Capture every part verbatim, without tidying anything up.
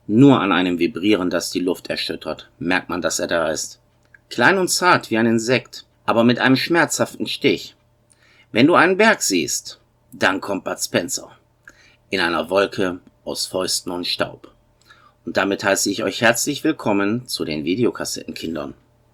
Nur an einem Vibrieren, das die Luft erschüttert, merkt man, dass er da ist. Klein und zart wie ein Insekt, aber mit einem schmerzhaften Stich. Wenn du einen Berg siehst, dann kommt Bud Spencer. In einer Wolke aus Fäusten und Staub. Und damit heiße ich euch herzlich willkommen zu den Videokassettenkindern.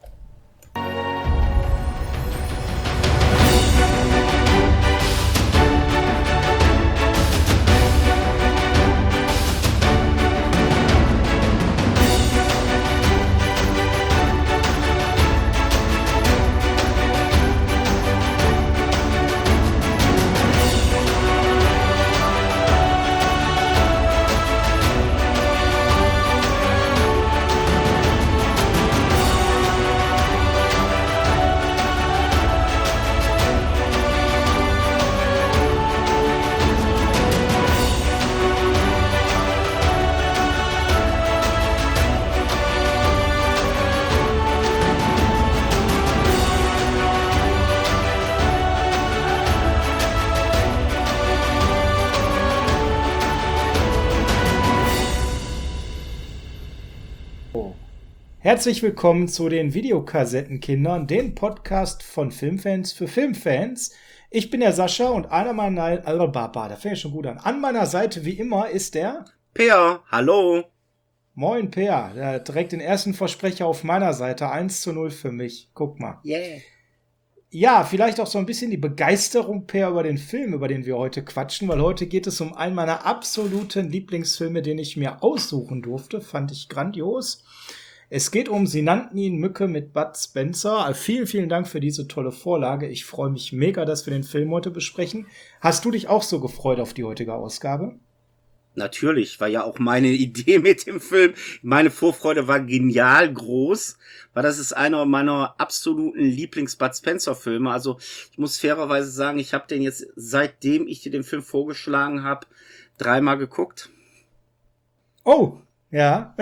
Herzlich willkommen zu den Videokassettenkindern, dem Podcast von Filmfans für Filmfans. Ich bin der Sascha und einer meiner, also Baba, da fängt schon gut an. An meiner Seite wie immer ist der Peer, hallo. Moin Peer, der direkt den ersten Versprecher auf meiner Seite, eins zu null für mich. Guck mal. Yeah. Ja, vielleicht auch so ein bisschen die Begeisterung, Peer, über den Film, über den wir heute quatschen, weil heute geht es um einen meiner absoluten Lieblingsfilme, den ich mir aussuchen durfte. Fand ich grandios. Es geht um Sie nannten ihn Mücke mit Bud Spencer. Vielen, vielen Dank für diese tolle Vorlage. Ich freue mich mega, dass wir den Film heute besprechen. Hast du dich auch so gefreut auf die heutige Ausgabe? Natürlich, war ja auch meine Idee mit dem Film. Meine Vorfreude war genial groß, weil das ist einer meiner absoluten Lieblings-Bud Spencer-Filme. Also ich muss fairerweise sagen, ich habe den jetzt, seitdem ich dir den Film vorgeschlagen habe, dreimal geguckt. Oh, ja.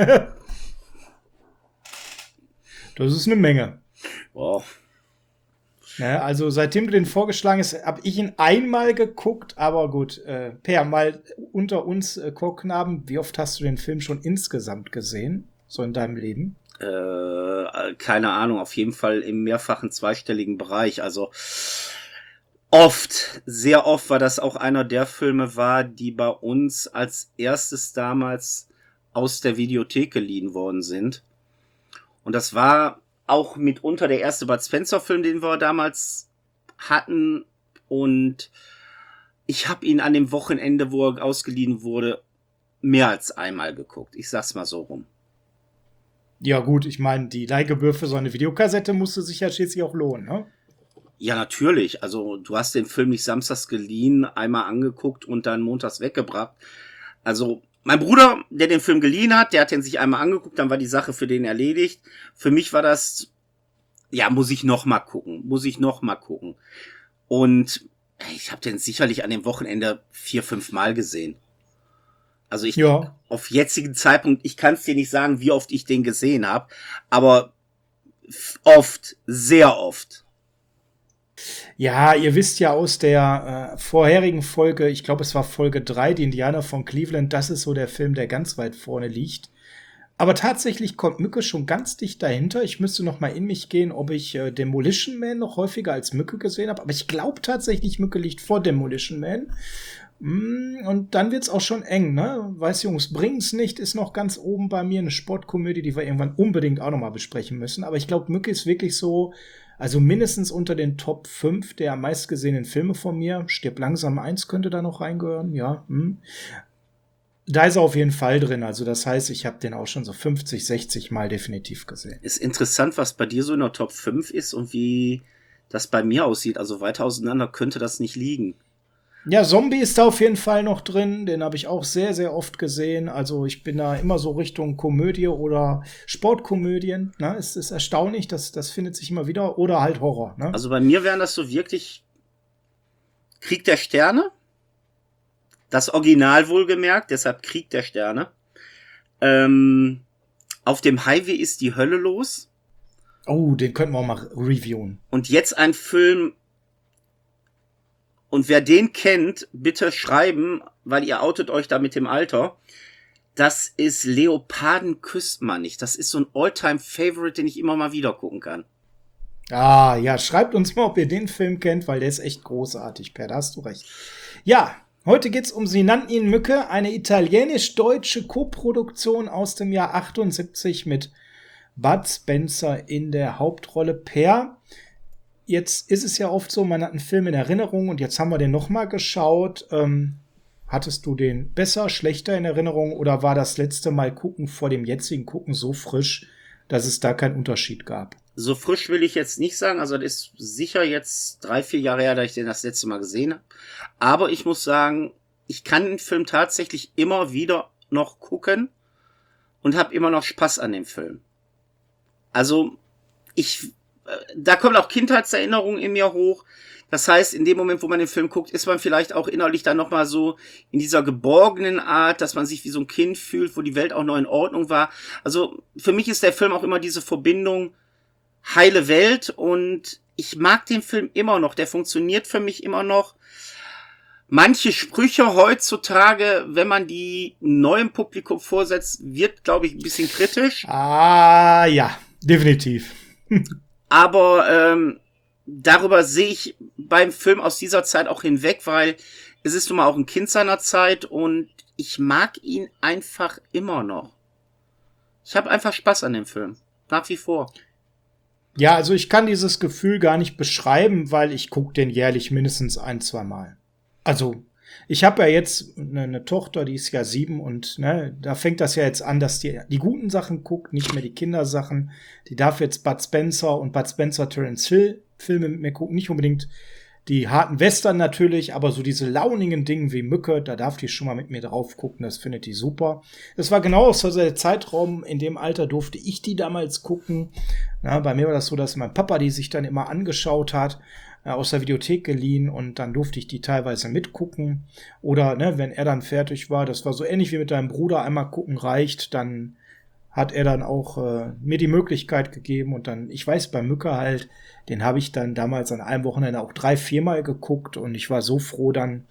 Das ist eine Menge. Wow. Ja, also seitdem du den vorgeschlagen hast, habe ich ihn einmal geguckt, aber gut, äh, Per, mal unter uns äh, Chorknaben, wie oft hast du den Film schon insgesamt gesehen, so in deinem Leben? Äh, keine Ahnung, auf jeden Fall im mehrfachen zweistelligen Bereich, also oft, sehr oft, weil das auch einer der Filme war, die bei uns als erstes damals aus der Videothek geliehen worden sind. Und das war auch mitunter der erste Bud Spencer-Film, den wir damals hatten. Und ich habe ihn an dem Wochenende, wo er ausgeliehen wurde, mehr als einmal geguckt. Ich sag's mal so rum. Ja gut, ich meine, die Leihgebühr für so eine Videokassette musste sich ja schließlich auch lohnen, ne? Ja, natürlich. Also du hast den Film nicht samstags geliehen, einmal angeguckt und dann montags weggebracht. Also mein Bruder, der den Film geliehen hat, der hat den sich einmal angeguckt, dann war die Sache für den erledigt. Für mich war das, ja, muss ich noch mal gucken, muss ich noch mal gucken. Und ich habe den sicherlich an dem Wochenende vier, fünf Mal gesehen. Also ich, ja. Auf jetzigen Zeitpunkt, ich kann es dir nicht sagen, wie oft ich den gesehen habe, aber oft, sehr oft. Ja, ihr wisst ja aus der äh, vorherigen Folge, ich glaube, es war Folge drei, die Indianer von Cleveland, das ist so der Film, der ganz weit vorne liegt. Aber tatsächlich kommt Mücke schon ganz dicht dahinter. Ich müsste noch mal in mich gehen, ob ich äh, Demolition Man noch häufiger als Mücke gesehen habe. Aber ich glaube tatsächlich, Mücke liegt vor Demolition Man. Mm, und dann wird's auch schon eng, ne? Weiß Jungs, bringen's nicht, ist noch ganz oben bei mir. Eine Sportkomödie, die wir irgendwann unbedingt auch noch mal besprechen müssen. Aber ich glaube, Mücke ist wirklich so, also mindestens unter den Top fünf der am meistgesehenen Filme von mir. Stirb langsam eins könnte da noch reingehören, ja. Hm. Da ist er auf jeden Fall drin. Also das heißt, ich habe den auch schon so fünfzig, sechzig Mal definitiv gesehen. Ist interessant, was bei dir so in der Top fünf ist und wie das bei mir aussieht. Also weiter auseinander könnte das nicht liegen. Ja, Zombie ist da auf jeden Fall noch drin. Den habe ich auch sehr, sehr oft gesehen. Also ich bin da immer so Richtung Komödie oder Sportkomödien. Ne? Es ist erstaunlich, das, das findet sich immer wieder. Oder halt Horror. Ne? Also bei mir wären das so wirklich Krieg der Sterne. Das Original wohlgemerkt, deshalb Krieg der Sterne. Ähm, auf dem Highway ist die Hölle los. Oh, den könnten wir auch mal reviewen. Und jetzt ein Film. Und wer den kennt, bitte schreiben, weil ihr outet euch da mit dem Alter. Das ist Leoparden küsst man nicht. Das ist so ein All-Time-Favorite, den ich immer mal wieder gucken kann. Ah, ja, schreibt uns mal, ob ihr den Film kennt, weil der ist echt großartig, Per, da hast du recht. Ja, heute geht's um Sie nannten ihn Mücke, eine italienisch-deutsche Koproduktion aus dem Jahr achtundsiebzig mit Bud Spencer in der Hauptrolle. Per, jetzt ist es ja oft so, man hat einen Film in Erinnerung und jetzt haben wir den nochmal geschaut. Ähm, hattest du den besser, schlechter in Erinnerung oder war das letzte Mal gucken vor dem jetzigen Gucken so frisch, dass es da keinen Unterschied gab? So frisch will ich jetzt nicht sagen, also das ist sicher jetzt drei, vier Jahre her, da ich den das letzte Mal gesehen habe. Aber ich muss sagen, ich kann den Film tatsächlich immer wieder noch gucken und habe immer noch Spaß an dem Film. Also ich, da kommen auch Kindheitserinnerungen in mir hoch. Das heißt, in dem Moment, wo man den Film guckt, ist man vielleicht auch innerlich dann nochmal so in dieser geborgenen Art, dass man sich wie so ein Kind fühlt, wo die Welt auch noch in Ordnung war. Also für mich ist der Film auch immer diese Verbindung heile Welt und ich mag den Film immer noch. Der funktioniert für mich immer noch. Manche Sprüche heutzutage, wenn man die neuem Publikum vorsetzt, wird, glaube ich, ein bisschen kritisch. Ah, ja, definitiv. Aber ähm, darüber sehe ich beim Film aus dieser Zeit auch hinweg, weil es ist nun mal auch ein Kind seiner Zeit und ich mag ihn einfach immer noch. Ich habe einfach Spaß an dem Film. Nach wie vor. Ja, also ich kann dieses Gefühl gar nicht beschreiben, weil ich gucke den jährlich mindestens ein, zwei Mal. Also ich habe ja jetzt eine, eine Tochter, die ist ja sieben und ne, da fängt das ja jetzt an, dass die die guten Sachen guckt, nicht mehr die Kindersachen. Die darf jetzt Bud Spencer und Bud Spencer Terence Hill Filme mit mir gucken, nicht unbedingt die harten Western natürlich, aber so diese launigen Dinge wie Mücke, da darf die schon mal mit mir drauf gucken, das findet die super. Das war genau so der Zeitraum, in dem Alter durfte ich die damals gucken. Na, bei mir war das so, dass mein Papa die sich dann immer angeschaut hat, äh, aus der Videothek geliehen und dann durfte ich die teilweise mitgucken. Oder ne, wenn er dann fertig war, das war so ähnlich wie mit deinem Bruder, einmal gucken reicht, dann hat er dann auch äh, mir die Möglichkeit gegeben und dann, ich weiß, bei Mücke halt, den habe ich dann damals an einem Wochenende auch drei, viermal geguckt und ich war so froh dann,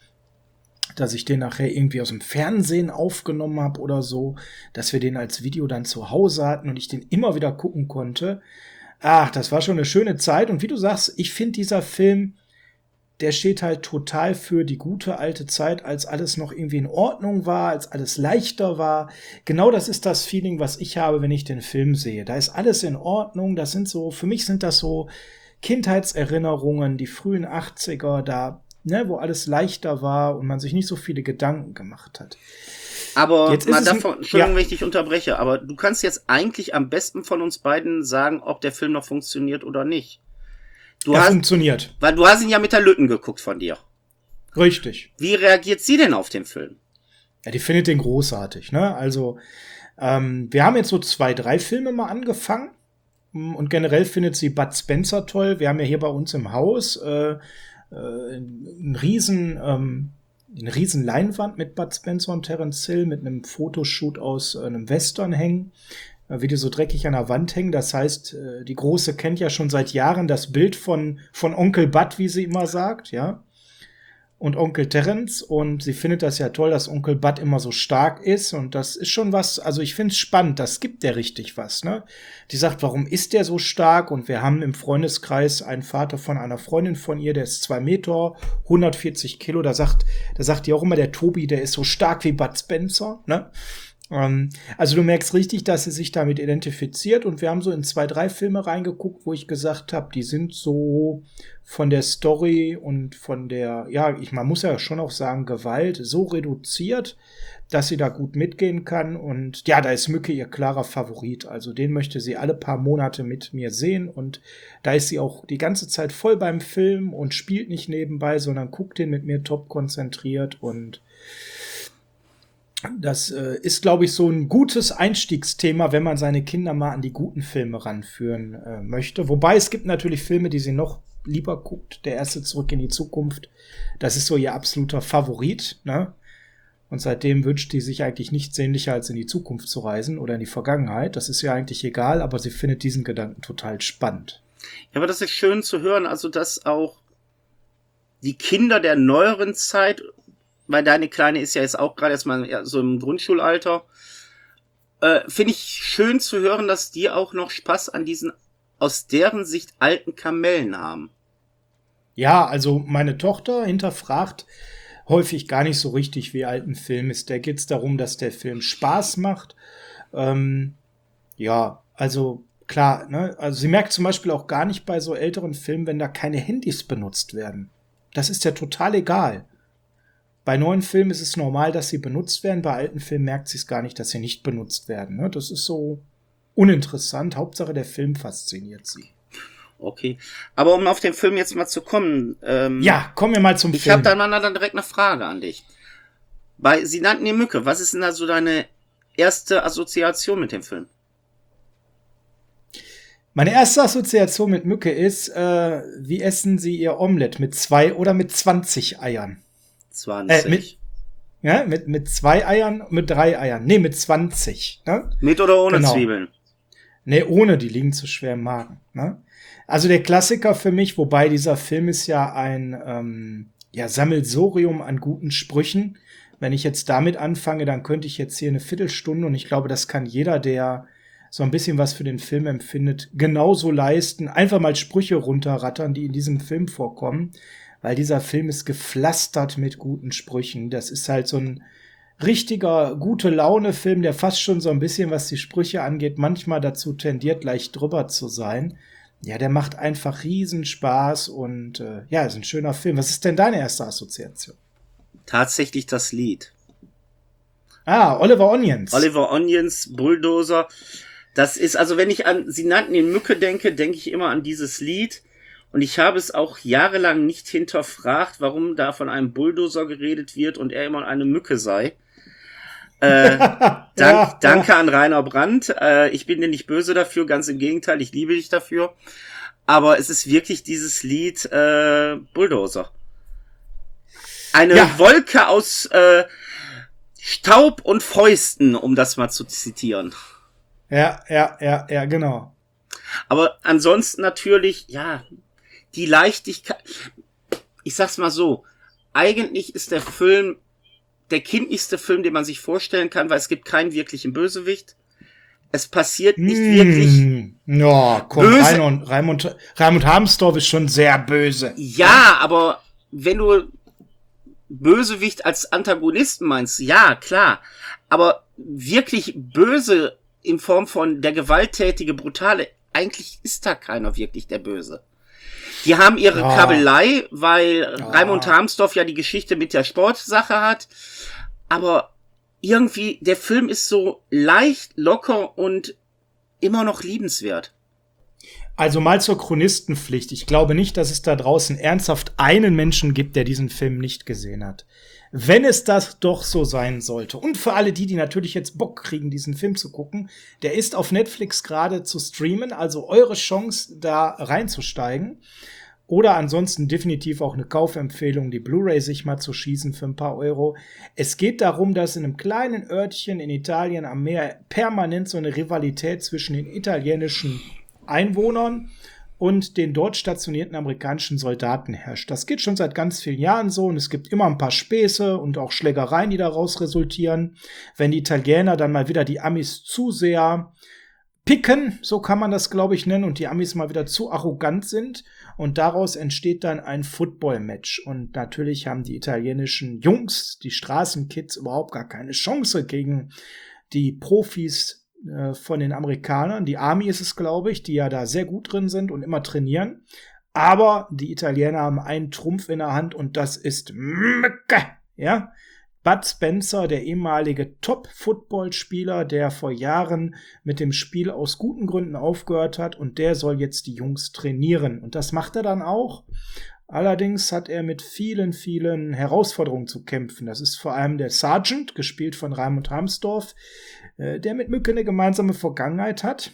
dass ich den nachher irgendwie aus dem Fernsehen aufgenommen habe oder so, dass wir den als Video dann zu Hause hatten und ich den immer wieder gucken konnte. Ach, das war schon eine schöne Zeit und wie du sagst, ich finde dieser Film, der steht halt total für die gute alte Zeit, als alles noch irgendwie in Ordnung war, als alles leichter war. Genau das ist das Feeling, was ich habe, wenn ich den Film sehe. Da ist alles in Ordnung, das sind so, für mich sind das so Kindheitserinnerungen, die frühen achtziger, da, ne, wo alles leichter war und man sich nicht so viele Gedanken gemacht hat. Aber jetzt mal ist es davon, ein, Entschuldigung, ja. wenn ich dich unterbreche, aber du kannst jetzt eigentlich am besten von uns beiden sagen, ob der Film noch funktioniert oder nicht. Du er hast, funktioniert. Weil du hast ihn ja mit der Lütten geguckt von dir. Richtig. Wie reagiert sie denn auf den Film? Ja, die findet den großartig, ne? Also, ähm, wir haben jetzt so zwei, drei Filme mal angefangen. Und generell findet sie Bud Spencer toll. Wir haben ja hier bei uns im Haus äh, äh, einen riesen, ähm, eine riesen Leinwand mit Bud Spencer und Terence Hill mit einem Fotoshoot aus äh, einem Western hängen, äh, wie die so dreckig an der Wand hängen. Das heißt, äh, die Große kennt ja schon seit Jahren das Bild von, von Onkel Bud, wie sie immer sagt, ja. Und Onkel Terence und sie findet das ja toll, dass Onkel Bud immer so stark ist und das ist schon was, also ich finde es spannend, das gibt der richtig was, ne? Die sagt, warum ist der so stark und wir haben im Freundeskreis einen Vater von einer Freundin von ihr, der ist zwei Meter, hundertvierzig Kilo, da sagt, da sagt die auch immer, der Tobi, der ist so stark wie Bud Spencer, ne? Also du merkst richtig, dass sie sich damit identifiziert und wir haben so in zwei, drei Filme reingeguckt, wo ich gesagt habe, die sind so von der Story und von der, ja, ich, man muss ja schon auch sagen, Gewalt so reduziert, dass sie da gut mitgehen kann und ja, da ist Mücke ihr klarer Favorit, also den möchte sie alle paar Monate mit mir sehen und da ist sie auch die ganze Zeit voll beim Film und spielt nicht nebenbei, sondern guckt den mit mir top konzentriert und das äh, ist, glaube ich, so ein gutes Einstiegsthema, wenn man seine Kinder mal an die guten Filme ranführen äh, möchte. Wobei es gibt natürlich Filme, die sie noch lieber guckt. Der erste Zurück in die Zukunft, das ist so ihr absoluter Favorit, ne? Und seitdem wünscht die sich eigentlich nichts sehnlicher, als in die Zukunft zu reisen oder in die Vergangenheit. Das ist ja eigentlich egal, aber sie findet diesen Gedanken total spannend. Ja, aber das ist schön zu hören, also dass auch die Kinder der neueren Zeit weil deine Kleine ist ja jetzt auch gerade erstmal so im Grundschulalter. Äh, finde ich schön zu hören, dass die auch noch Spaß an diesen aus deren Sicht alten Kamellen haben. Ja, also meine Tochter hinterfragt häufig gar nicht so richtig, wie alt ein Film ist. Da geht es darum, dass der Film Spaß macht. Ähm, ja, also klar, ne? Also sie merkt zum Beispiel auch gar nicht bei so älteren Filmen, wenn da keine Handys benutzt werden. Das ist ja total egal. Bei neuen Filmen ist es normal, dass sie benutzt werden. Bei alten Filmen merkt sie es gar nicht, dass sie nicht benutzt werden. Ne? Das ist so uninteressant. Hauptsache, der Film fasziniert sie. Okay. Aber um auf den Film jetzt mal zu kommen. Ähm, ja, kommen wir mal zum ich Film. Ich habe dann mal dann direkt eine Frage an dich. Bei Sie nannten die Mücke. Was ist denn da so deine erste Assoziation mit dem Film? Meine erste Assoziation mit Mücke ist, äh, wie essen Sie Ihr Omelett? Mit zwei oder mit zwanzig Eiern? zwanzig. Äh, mit, ja, mit, mit zwei Eiern, mit drei Eiern. Nee, mit zwanzig. Ne? Mit oder ohne genau. Zwiebeln? Nee, ohne, die liegen zu schwer im Magen. Ne? Also der Klassiker für mich, wobei dieser Film ist ja ein ähm, ja, Sammelsurium an guten Sprüchen. Wenn ich jetzt damit anfange, dann könnte ich jetzt hier eine Viertelstunde, und ich glaube, das kann jeder, der so ein bisschen was für den Film empfindet, genauso leisten. Einfach mal Sprüche runterrattern, die in diesem Film vorkommen, weil dieser Film ist gepflastert mit guten Sprüchen. Das ist halt so ein richtiger Gute-Laune-Film, der fast schon so ein bisschen, was die Sprüche angeht, manchmal dazu tendiert, leicht drüber zu sein. Ja, der macht einfach riesen Spaß und äh, ja, ist ein schöner Film. Was ist denn deine erste Assoziation? Tatsächlich das Lied. Ah, Oliver Onions. Oliver Onions, Bulldozer. Das ist, also wenn ich an Sie nannten ihn Mücke denke, denke ich immer an dieses Lied. Und ich habe es auch jahrelang nicht hinterfragt, warum da von einem Bulldozer geredet wird und er immer eine Mücke sei. Äh, dank, ja, danke ja. an Rainer Brandt. Äh, ich bin dir nicht böse dafür, ganz im Gegenteil, ich liebe dich dafür. Aber es ist wirklich dieses Lied äh, Bulldozer. Eine ja. Wolke aus äh, Staub und Fäusten, um das mal zu zitieren. Ja, ja, ja, ja, genau. Aber ansonsten natürlich, ja, die Leichtigkeit. Ich sag's mal so, eigentlich ist der Film der kindlichste Film, den man sich vorstellen kann, weil es gibt keinen wirklichen Bösewicht. Es passiert nicht mmh, wirklich. Ja, komm, böse. Raimund, Raimund, Raimund Harmsdorf ist schon sehr böse. Ja, aber wenn du Bösewicht als Antagonisten meinst, ja, klar. Aber wirklich böse in Form von der gewalttätige, brutale, eigentlich ist da keiner wirklich der Böse. Die haben ihre ja. Kabelei, weil ja. Raimund Harmsdorf ja die Geschichte mit der Sportsache hat. Aber irgendwie, der Film ist so leicht, locker und immer noch liebenswert. Also mal zur Chronistenpflicht. Ich glaube nicht, dass es da draußen ernsthaft einen Menschen gibt, der diesen Film nicht gesehen hat. Wenn es das doch so sein sollte. Und für alle die, die natürlich jetzt Bock kriegen, diesen Film zu gucken, der ist auf Netflix gerade zu streamen. Also eure Chance, da reinzusteigen. Oder ansonsten definitiv auch eine Kaufempfehlung, die Blu-ray sich mal zu schießen für ein paar Euro. Es geht darum, dass in einem kleinen Örtchen in Italien am Meer permanent so eine Rivalität zwischen den italienischen Einwohnern und den dort stationierten amerikanischen Soldaten herrscht. Das geht schon seit ganz vielen Jahren so und es gibt immer ein paar Späße und auch Schlägereien, die daraus resultieren. Wenn die Italiener dann mal wieder die Amis zu sehr picken, so kann man das, glaube ich, nennen, und die Amis mal wieder zu arrogant sind und daraus entsteht dann ein Football-Match. Und natürlich haben die italienischen Jungs, die Straßenkids, überhaupt gar keine Chance gegen die Profis äh, von den Amerikanern. Die Army ist es, glaube ich, die ja da sehr gut drin sind und immer trainieren. Aber die Italiener haben einen Trumpf in der Hand und das ist Mücke, ja. Bud Spencer, der ehemalige Top-Football-Spieler, der vor Jahren mit dem Spiel aus guten Gründen aufgehört hat und der soll jetzt die Jungs trainieren. Und das macht er dann auch. Allerdings hat er mit vielen, vielen Herausforderungen zu kämpfen. Das ist vor allem der Sergeant, gespielt von Raimund Harmsdorf, der mit Mücke eine gemeinsame Vergangenheit hat.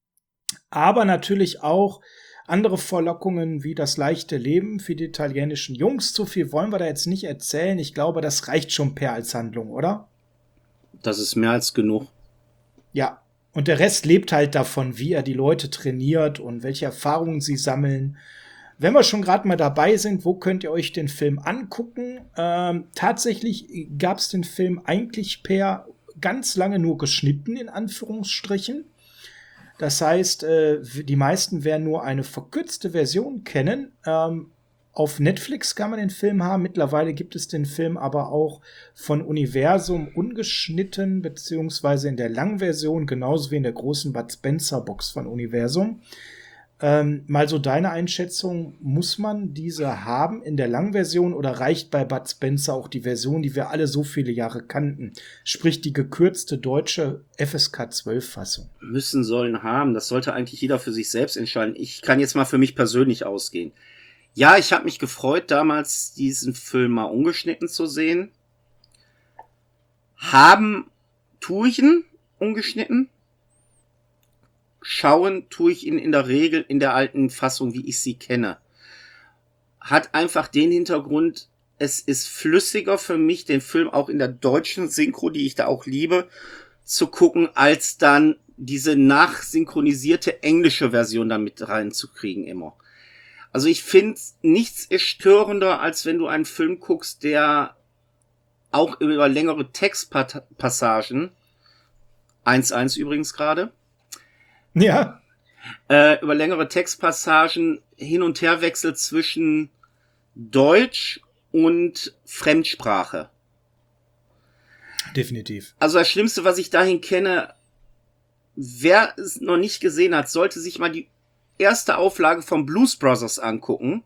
Aber natürlich auch andere Verlockungen wie das leichte Leben für die italienischen Jungs. Zu viel wollen wir da jetzt nicht erzählen. Ich glaube, das reicht schon per als Handlung, oder? Das ist mehr als genug. Ja, und der Rest lebt halt davon, wie er die Leute trainiert und welche Erfahrungen sie sammeln. wenn wir schon gerade mal dabei sind, wo könnt ihr euch den Film angucken? Ähm, tatsächlich gab es den Film eigentlich per ganz lange nur geschnitten, in Anführungsstrichen. Das heißt, äh, die meisten werden nur eine verkürzte Version kennen. Ähm, auf Netflix kann man den Film haben. Mittlerweile gibt es den Film aber auch von Universum ungeschnitten, beziehungsweise in der Langversion, genauso wie in der großen Bud Spencer Box von Universum. Ähm, mal so deine Einschätzung, muss man diese haben in der Langversion oder reicht bei Bud Spencer auch die Version, die wir alle so viele Jahre kannten? Sprich die gekürzte deutsche F S K zwölf Fassung. Müssen, sollen, haben. Das sollte eigentlich jeder für sich selbst entscheiden. Ich kann jetzt mal für mich persönlich ausgehen. Ja, ich habe mich gefreut, damals diesen Film mal ungeschnitten zu sehen. Haben tue ich ihn ungeschnitten. Schauen tue ich ihn in der Regel in der alten Fassung, wie ich sie kenne. Hat einfach den Hintergrund, es ist flüssiger für mich, den Film auch in der deutschen Synchro, die ich da auch liebe, zu gucken, als dann diese nachsynchronisierte englische Version dann mit reinzukriegen immer. Also ich finde, nichts ist störender, als wenn du einen Film guckst, der auch über längere Textpassagen, eins eins übrigens gerade, Ja. Äh, über längere Textpassagen hin und her wechselt zwischen Deutsch und Fremdsprache. Definitiv. Also das Schlimmste, was ich dahin kenne, wer es noch nicht gesehen hat, sollte sich mal die erste Auflage von Blues Brothers angucken.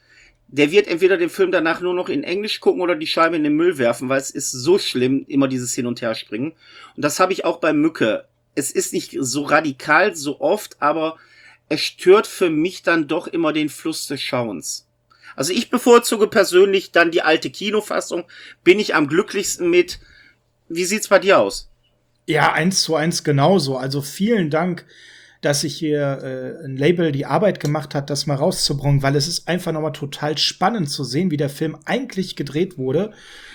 Der wird entweder den Film danach nur noch in Englisch gucken oder die Scheibe in den Müll werfen, weil es ist so schlimm, immer dieses Hin- und Herspringen. Und das habe ich auch bei Mücke. Es ist nicht so radikal, so oft, aber es stört für mich dann doch immer den Fluss des Schauens. Also ich bevorzuge persönlich dann die alte Kinofassung, bin ich am glücklichsten mit. Wie sieht's bei dir aus? Ja, eins zu eins genauso. Also vielen Dank, dass sich hier äh, ein Label die Arbeit gemacht hat, das mal rauszubringen, weil es ist einfach nochmal total spannend zu sehen, wie der Film eigentlich gedreht wurde.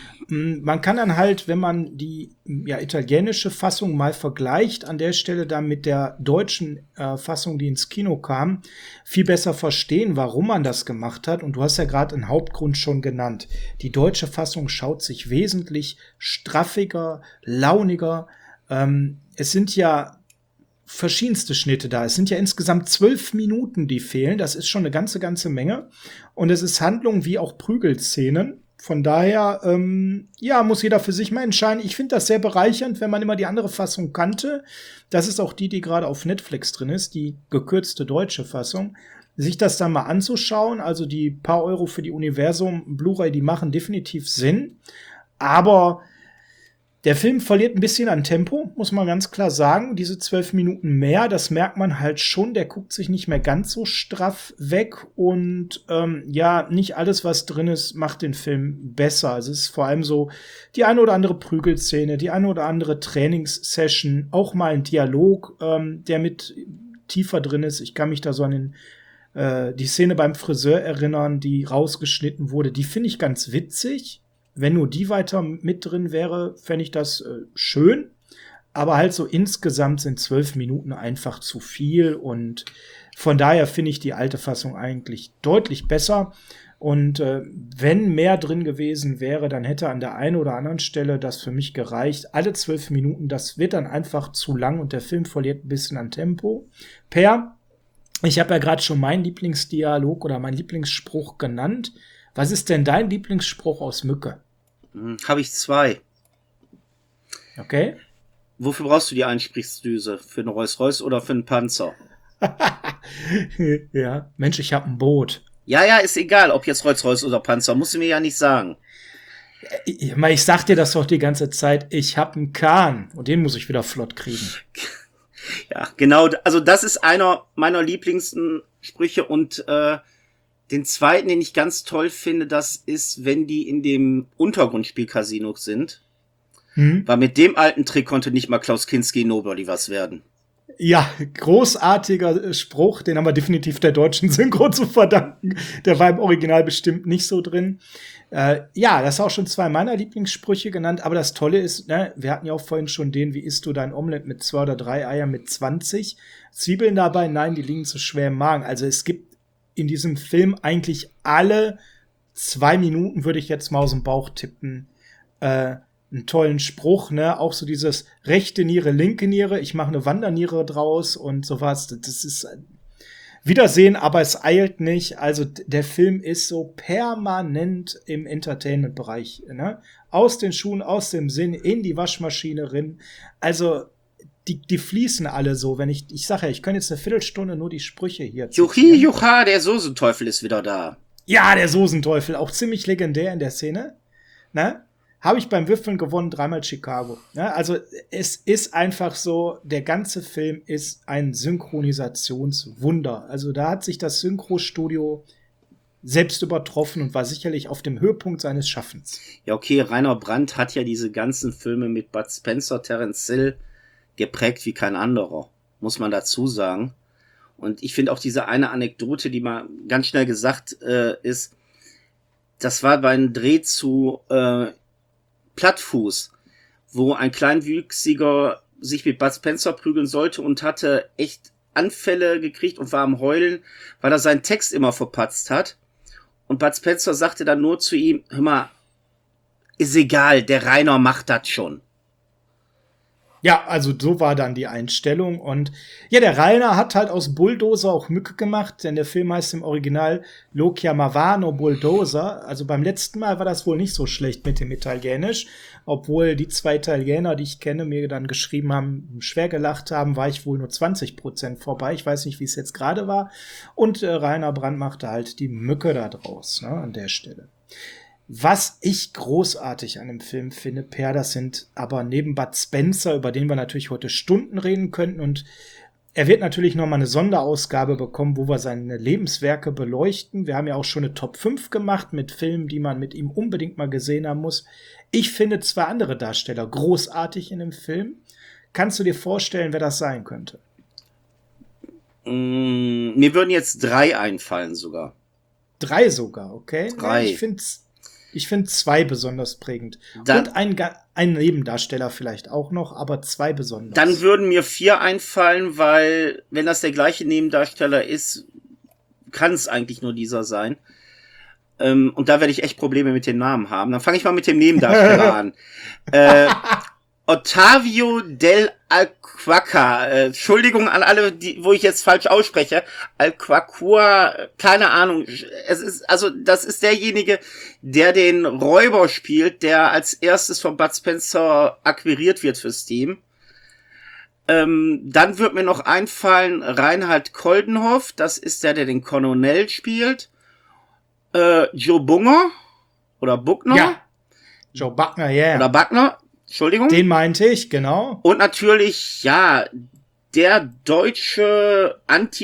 Man kann dann halt, wenn man die ja, italienische Fassung mal vergleicht, an der Stelle dann mit der deutschen äh, Fassung, die ins Kino kam, viel besser verstehen, warum man das gemacht hat. Und du hast ja gerade einen Hauptgrund schon genannt. Die deutsche Fassung schaut sich wesentlich straffiger, launiger. Ähm, es sind ja verschiedenste Schnitte da. Es sind ja insgesamt zwölf Minuten, die fehlen. Das ist schon eine ganze, ganze Menge. Und es ist Handlung wie auch Prügelszenen. Von daher, ähm, ja, muss jeder für sich mal entscheiden. Ich finde das sehr bereichernd, wenn man immer die andere Fassung kannte. Das ist auch die, die gerade auf Netflix drin ist, die gekürzte deutsche Fassung. Sich das dann mal anzuschauen, also die paar Euro für die Universum Blu-ray, die machen definitiv Sinn. Aber der Film verliert ein bisschen an Tempo, muss man ganz klar sagen. Diese zwölf Minuten mehr, das merkt man halt schon. Der guckt sich nicht mehr ganz so straff weg. Und ähm, ja, nicht alles, was drin ist, macht den Film besser. Also es ist vor allem so die eine oder andere Prügelszene, die eine oder andere Trainingssession, auch mal ein Dialog, ähm, der mit tiefer drin ist. Ich kann mich da so an den, äh, die Szene beim Friseur erinnern, die rausgeschnitten wurde. Die finde ich ganz witzig. Wenn nur die weiter mit drin wäre, fände ich das äh, schön. Aber halt so insgesamt sind zwölf Minuten einfach zu viel. Und von daher finde ich die alte Fassung eigentlich deutlich besser. Und äh, wenn mehr drin gewesen wäre, dann hätte an der einen oder anderen Stelle das für mich gereicht. Alle zwölf Minuten, das wird dann einfach zu lang und der Film verliert ein bisschen an Tempo. Per, ich habe ja gerade schon meinen Lieblingsdialog oder meinen Lieblingsspruch genannt. Was ist denn dein Lieblingsspruch aus Mücke? Hm, habe ich zwei. Okay. Wofür brauchst du die Einsprichtsdüse? Für einen Rolls-Royce oder für einen Panzer? Ja, Mensch, ich habe ein Boot. Ja, ja, ist egal, ob jetzt Rolls-Royce oder Panzer. Musst du mir ja nicht sagen. Ich, ich sag dir das doch die ganze Zeit. Ich habe einen Kahn und den muss ich wieder flott kriegen. Ja, genau. Also das ist einer meiner liebsten Sprüche und äh, den zweiten, den ich ganz toll finde, das ist, wenn die in dem Untergrundspiel-Casino sind. Hm? Weil mit dem alten Trick konnte nicht mal Klaus Kinski Nobody was werden. Ja, großartiger Spruch, den haben wir definitiv der deutschen Synchro zu verdanken. Der war im Original bestimmt nicht so drin. Äh, ja, das ist auch schon zwei meiner Lieblingssprüche genannt, aber das Tolle ist, ne, wir hatten ja auch vorhin schon den, wie isst du dein Omelett mit zwei oder drei Eiern mit zwanzig Zwiebeln dabei? Nein, die liegen zu schwer im Magen. Also es gibt in diesem Film eigentlich alle zwei Minuten, würde ich jetzt mal aus dem Bauch tippen, äh, einen tollen Spruch, ne? Auch so dieses rechte Niere, linke Niere, ich mache eine Wanderniere draus und sowas. Das ist Wiedersehen, aber es eilt nicht. Also der Film ist so permanent im Entertainment-Bereich, ne? Aus den Schuhen, aus dem Sinn, in die Waschmaschine rein. Also die, die fließen alle so. Wenn ich, ich sage ja, ich kann jetzt eine Viertelstunde nur die Sprüche hier Juchi, Jucha, der Soßenteufel ist wieder da. Ja, der Soßenteufel, auch ziemlich legendär in der Szene, ne? Habe ich beim Würfeln gewonnen, dreimal Chicago. Ja, also es ist einfach so, der ganze Film ist ein Synchronisationswunder. Also da hat sich das Synchrostudio selbst übertroffen und war sicherlich auf dem Höhepunkt seines Schaffens. Ja, okay, Rainer Brandt hat ja diese ganzen Filme mit Bud Spencer, Terence Hill geprägt wie kein anderer, muss man dazu sagen. Und ich finde auch diese eine Anekdote, die mal ganz schnell gesagt äh, ist, das war beim Dreh zu äh, Plattfuß, wo ein Kleinwüchsiger sich mit Bud Spencer prügeln sollte und hatte echt Anfälle gekriegt und war am Heulen, weil er seinen Text immer verpatzt hat. Und Bud Spencer sagte dann nur zu ihm, hör mal, ist egal, der Rainer macht das schon. Ja, also so war dann die Einstellung. Und ja, der Rainer hat halt aus Bulldozer auch Mücke gemacht, denn der Film heißt im Original Lo chiamavano Bulldozer. Also beim letzten Mal war das wohl nicht so schlecht mit dem Italienisch. Obwohl die zwei Italiener, die ich kenne, mir dann geschrieben haben, schwer gelacht haben, war ich wohl nur zwanzig Prozent vorbei. Ich weiß nicht, wie es jetzt gerade war. Und äh, Rainer Brandt machte halt die Mücke da draus, ne, an der Stelle. Was ich großartig an dem Film finde, Per, das sind aber neben Bud Spencer, über den wir natürlich heute Stunden reden könnten, und er wird natürlich noch mal eine Sonderausgabe bekommen, wo wir seine Lebenswerke beleuchten. Wir haben ja auch schon eine Top fünf gemacht mit Filmen, die man mit ihm unbedingt mal gesehen haben muss. Ich finde zwei andere Darsteller großartig in dem Film. Kannst du dir vorstellen, wer das sein könnte? Mm, mir würden jetzt drei einfallen sogar. Drei sogar, okay? Drei. Ja, ich finde Ich finde zwei besonders prägend. Dann, und ein, ein Nebendarsteller vielleicht auch noch, aber zwei besonders. Dann würden mir vier einfallen, weil, wenn das der gleiche Nebendarsteller ist, kann es eigentlich nur dieser sein. Ähm, und da werde ich echt Probleme mit den Namen haben. Dann fange ich mal mit dem Nebendarsteller an. Äh, Ottavio del Alquacca. Äh, Entschuldigung an alle, die, wo ich jetzt falsch ausspreche. Alquacua, keine Ahnung. Es ist, also, das ist derjenige, der den Räuber spielt, der als erstes von Bud Spencer akquiriert wird fürs Team. Ähm, dann wird mir noch einfallen Reinhard Koldenhoff. Das ist der, der den Colonel spielt. Äh, Joe Bunger. Oder Buckner. Ja. Joe Buckner, ja. Yeah. Oder Buckner. Entschuldigung. Den meinte ich, genau. Und natürlich, ja, der deutsche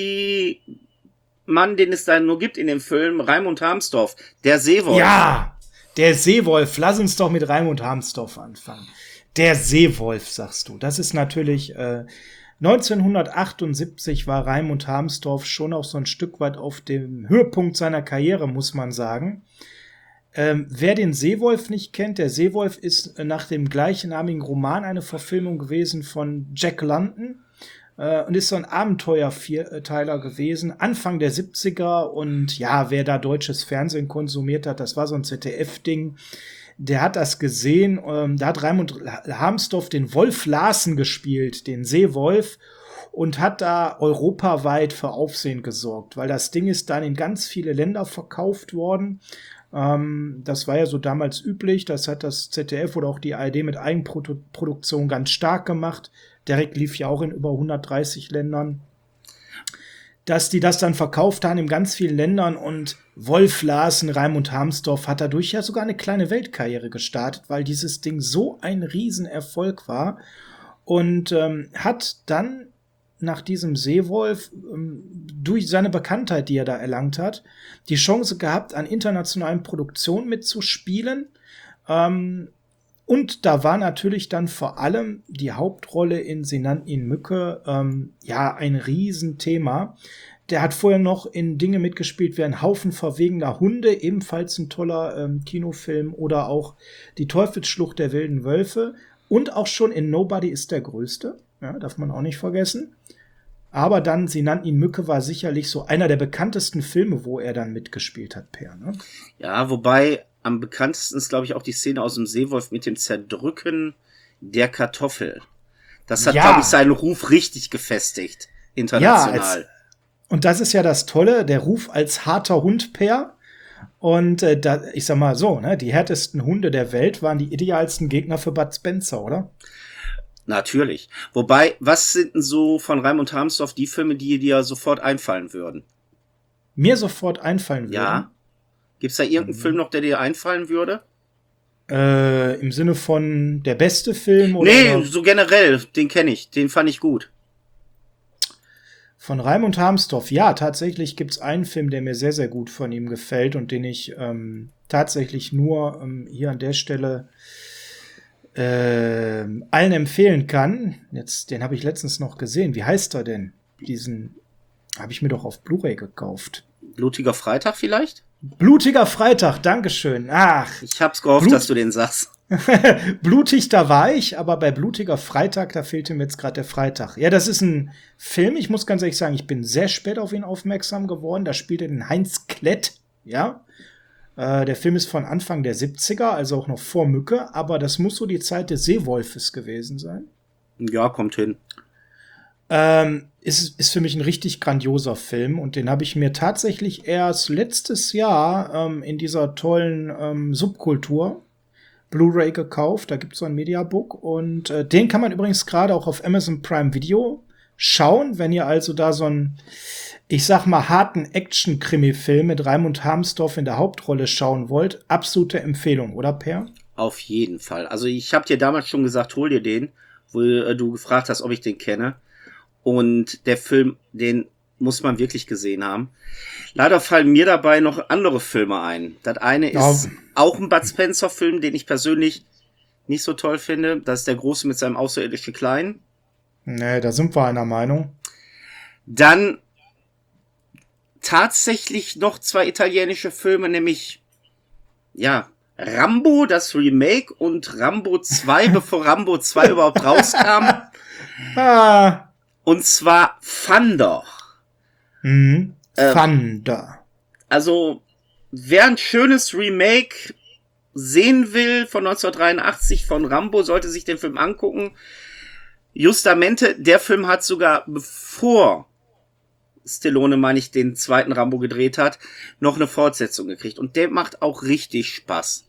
Anti-Mann, den es da nur gibt in dem Film, Raimund Harmsdorf, der Seewolf. Ja, der Seewolf. Lass uns doch mit Raimund Harmsdorf anfangen. Der Seewolf, sagst du. Das ist natürlich, äh, neunzehnhundertachtundsiebzig war Raimund Harmsdorf schon auch so ein Stück weit auf dem Höhepunkt seiner Karriere, muss man sagen. Ähm, wer den Seewolf nicht kennt, der Seewolf ist nach dem gleichnamigen Roman eine Verfilmung gewesen von Jack London äh, und ist so ein Abenteuerteiler gewesen, Anfang der siebziger. Und ja, wer da deutsches Fernsehen konsumiert hat, das war so ein Z D F-Ding, der hat das gesehen. Ähm, da hat Raimund Harmsdorf den Wolf Larsen gespielt, den Seewolf, und hat da europaweit für Aufsehen gesorgt, weil das Ding ist dann in ganz viele Länder verkauft worden. Ähm, das war ja so damals üblich, das hat das Z D F oder auch die A R D mit Eigenproduktion ganz stark gemacht. Derek lief ja auch in über hundertdreißig Ländern. Dass die das dann verkauft haben in ganz vielen Ländern, und Wolf Larsen, Raimund Harmsdorf hat dadurch ja sogar eine kleine Weltkarriere gestartet, weil dieses Ding so ein Riesenerfolg war, und ähm, hat dann nach diesem Seewolf ähm, durch seine Bekanntheit, die er da erlangt hat, die Chance gehabt, an internationalen Produktionen mitzuspielen. Ähm, und da war natürlich dann vor allem die Hauptrolle in Sie nannten ihn Mücke, ähm, ja, ein Riesenthema. Der hat vorher noch in Dinge mitgespielt wie Ein Haufen verwegener Hunde, ebenfalls ein toller ähm, Kinofilm, oder auch Die Teufelsschlucht der wilden Wölfe, und auch schon in Nobody ist der Größte. Ja, darf man auch nicht vergessen. Aber dann, sie nannten ihn Mücke, war sicherlich so einer der bekanntesten Filme, wo er dann mitgespielt hat, Per. Ne? Ja, wobei am bekanntesten ist, glaube ich, auch die Szene aus dem Seewolf mit dem Zerdrücken der Kartoffel. Das hat, Ja. glaube ich, seinen Ruf richtig gefestigt. International. Ja, als, und das ist ja das Tolle, der Ruf als harter Hund, Per. Und äh, da, ich sag mal so, ne, die härtesten Hunde der Welt waren die idealsten Gegner für Bud Spencer, oder? Natürlich. Wobei, was sind denn so von Raimund Harmsdorf die Filme, die dir sofort einfallen würden? Mir sofort einfallen würde. Ja. Gibt's da irgendeinen Mhm. Film noch, der dir einfallen würde? Äh, im Sinne von der beste Film oder Nee, so generell. Den kenne ich. Den fand ich gut. von Raimund Harmsdorf. Ja, tatsächlich gibt's einen Film, der mir sehr, sehr gut von ihm gefällt und den ich ähm, tatsächlich nur ähm, hier an der Stelle äh, allen empfehlen kann. Jetzt, den habe ich letztens noch gesehen. Wie heißt er denn? Diesen habe ich mir doch auf Blu-ray gekauft. Blutiger Freitag vielleicht? Blutiger Freitag, Dankeschön. Ach, Ich hab's gehofft, Blut- dass du den sagst. blutig, da war ich, aber bei Blutiger Freitag, da fehlte mir jetzt gerade der Freitag. Ja, das ist ein Film, ich muss ganz ehrlich sagen, ich bin sehr spät auf ihn aufmerksam geworden. Da spielt er den Heinz Klett, ja. Äh, der Film ist von Anfang der siebziger, also auch noch vor Mücke, aber das muss so die Zeit des Seewolfes gewesen sein. Ja, kommt hin. Ähm, ist, ist für mich ein richtig grandioser Film und den habe ich mir tatsächlich erst letztes Jahr ähm, in dieser tollen ähm, Subkultur Blu-ray gekauft. Da gibt es so ein Mediabook und äh, den kann man übrigens gerade auch auf Amazon Prime Video schauen, wenn ihr also da so einen, ich sag mal, harten Action-Krimi-Film mit Raimund Harmsdorf in der Hauptrolle schauen wollt. Absolute Empfehlung, oder Per? Auf jeden Fall. Also ich habe dir damals schon gesagt, hol dir den, wo äh, du gefragt hast, ob ich den kenne. Und der Film, den muss man wirklich gesehen haben. Leider fallen mir dabei noch andere Filme ein. Das eine ist Ja. auch ein Bud Spencer-Film, den ich persönlich nicht so toll finde. Das ist Der Große mit seinem außerirdischen Kleinen. Nee, da sind wir einer Meinung. Dann tatsächlich noch zwei italienische Filme, nämlich ja, Rambo, das Remake, und Rambo zwei, bevor Rambo zwei überhaupt rauskam. Ah, Und zwar Thunder. hm. Äh, Thunder. Also, wer ein schönes Remake sehen will von neunzehnhundertdreiundachtzig von Rambo, sollte sich den Film angucken. Justamente, der Film hat sogar, bevor Stallone, meine ich, den zweiten Rambo gedreht hat, noch eine Fortsetzung gekriegt. Und der macht auch richtig Spaß.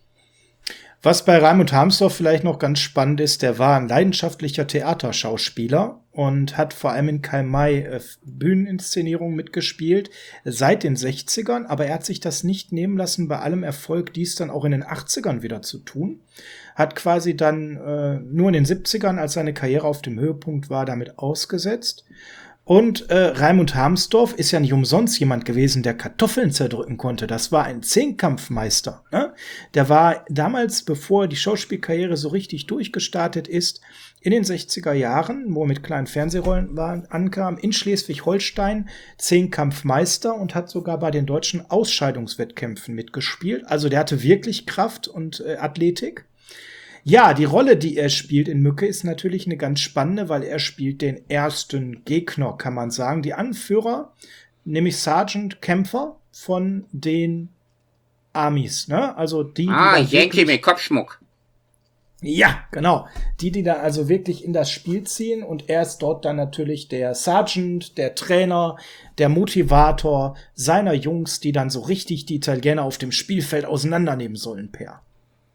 Was bei Raimund Harmsdorf vielleicht noch ganz spannend ist, der war ein leidenschaftlicher Theaterschauspieler und hat vor allem in Karl May äh, Bühneninszenierungen mitgespielt seit den sechzigern, aber er hat sich das nicht nehmen lassen, bei allem Erfolg dies dann auch in den achtzigern wieder zu tun. Hat quasi dann äh, nur in den siebzigern, als seine Karriere auf dem Höhepunkt war, damit ausgesetzt. Und äh, Raimund Harmsdorf ist ja nicht umsonst jemand gewesen, der Kartoffeln zerdrücken konnte. Das war ein Zehnkampfmeister. Ne? Der war damals, bevor die Schauspielkarriere so richtig durchgestartet ist, in den sechziger Jahren, wo er mit kleinen Fernsehrollen war, ankam, in Schleswig-Holstein Zehnkampfmeister und hat sogar bei den deutschen Ausscheidungswettkämpfen mitgespielt. Also der hatte wirklich Kraft und äh, Athletik. Ja, die Rolle, die er spielt in Mücke, ist natürlich eine ganz spannende, weil er spielt den ersten Gegner, kann man sagen. Die Anführer, nämlich Sergeant Kämpfer von den Amis, ne? Also die, die Ah, dann Yankee wirklich- mit Kopfschmuck. Ja, genau. Die, die dann also wirklich in das Spiel ziehen und er ist dort dann natürlich der Sergeant, der Trainer, der Motivator seiner Jungs, die dann so richtig die Italiener auf dem Spielfeld auseinandernehmen sollen, Per.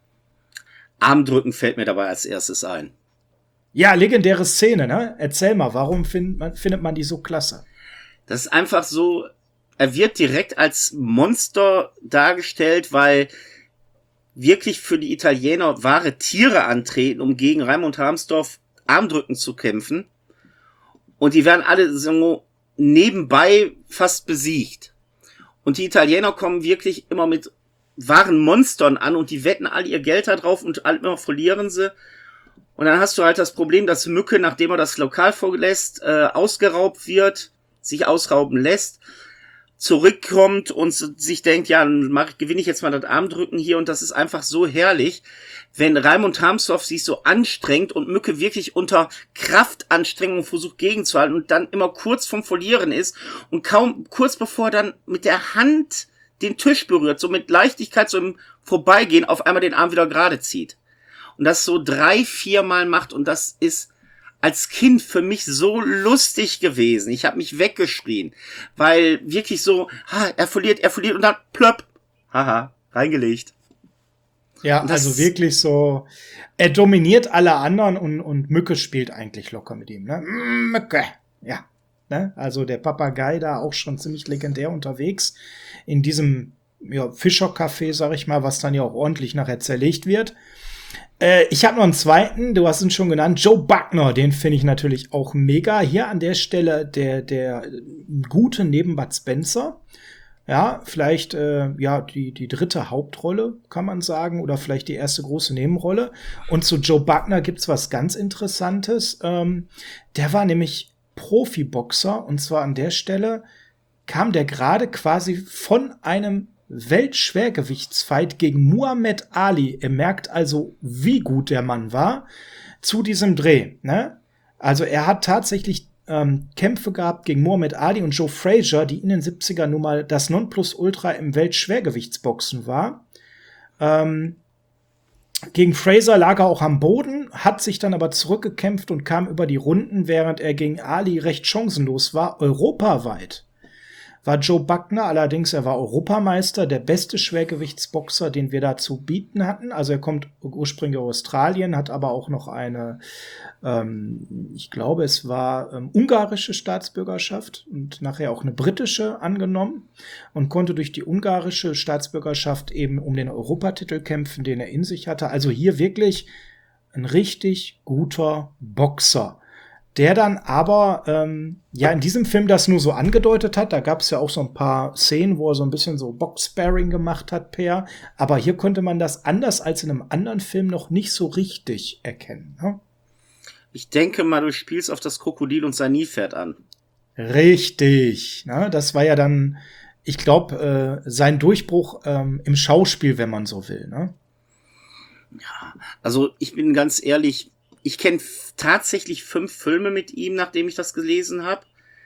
Armdrücken fällt mir dabei als erstes ein. Ja, legendäre Szene, ne? Erzähl mal, warum find man, findet man die so klasse? Das ist einfach so, er wird direkt als Monster dargestellt, weil wirklich für die Italiener wahre Tiere antreten, um gegen Raimund Harmsdorf Armdrücken zu kämpfen. Und die werden alle so nebenbei fast besiegt. Und die Italiener kommen wirklich immer mit wahren Monstern an und die wetten all ihr Geld da drauf und all immer verlieren sie. Und dann hast du halt das Problem, dass Mücke, nachdem er das Lokal vorlässt, äh, ausgeraubt wird, sich ausrauben lässt. zurückkommt und sich denkt, ja, mach, gewinne ich jetzt mal das Armdrücken hier, und das ist einfach so herrlich, wenn Raimund Harmsdorf sich so anstrengt und Mücke wirklich unter Kraftanstrengung versucht gegenzuhalten und dann immer kurz vom Verlieren ist und kaum kurz bevor er dann mit der Hand den Tisch berührt, so mit Leichtigkeit, so im Vorbeigehen, auf einmal den Arm wieder gerade zieht. Und das so drei, viermal macht, und das ist als Kind für mich so lustig gewesen. Ich habe mich weggeschrien, weil wirklich so, ha, er verliert, er verliert und dann plöpp, haha, reingelegt. Ja, also wirklich so, er dominiert alle anderen und, und Mücke spielt eigentlich locker mit ihm, ne? Mücke, ja. Ne? Also der Papagei da auch schon ziemlich legendär unterwegs in diesem ja, Fischercafé, sag ich mal, was dann ja auch ordentlich nachher zerlegt wird. Äh, ich habe noch einen zweiten, du hast ihn schon genannt, Joe Buckner, den finde ich natürlich auch mega. Hier an der Stelle der, der gute neben Bud Spencer. Ja, vielleicht äh, ja die, die dritte Hauptrolle, kann man sagen, oder vielleicht die erste große Nebenrolle. Und zu Joe Buckner gibt's was ganz Interessantes. Ähm, der war nämlich Profiboxer, und zwar an der Stelle kam der gerade quasi von einem Weltschwergewichtsfight gegen Muhammad Ali. Ihr merkt also, wie gut der Mann war, zu diesem Dreh. Ne? Also er hat tatsächlich ähm, Kämpfe gehabt gegen Muhammad Ali und Joe Frazier, die in den siebzigern nun mal das Nonplusultra im Weltschwergewichtsboxen war. Ähm, Gegen Fraser lag er auch am Boden, hat sich dann aber zurückgekämpft und kam über die Runden, während er gegen Ali recht chancenlos war. Europaweit war Joe Buckner allerdings, er war Europameister, der beste Schwergewichtsboxer, den wir da zu bieten hatten. Also er kommt ursprünglich aus Australien, hat aber auch noch eine, ähm, ich glaube, es war ähm, ungarische Staatsbürgerschaft und nachher auch eine britische angenommen und konnte durch die ungarische Staatsbürgerschaft eben um den Europatitel kämpfen, den er in sich hatte. Also hier wirklich ein richtig guter Boxer. Der dann aber ähm, ja in diesem Film das nur so angedeutet hat. Da gab es ja auch so ein paar Szenen, wo er so ein bisschen so Box-Sparring gemacht hat, Per. Aber hier konnte man das anders als in einem anderen Film noch nicht so richtig erkennen. Ne? Ich denke mal, du spielst auf das Krokodil und sein Nilpferd an. Richtig. Ne? Das war ja dann, ich glaube, äh, sein Durchbruch ähm, im Schauspiel, wenn man so will. Ne? Ja, also ich bin ganz ehrlich, ich kenne f- tatsächlich fünf Filme mit ihm, nachdem ich das gelesen habe.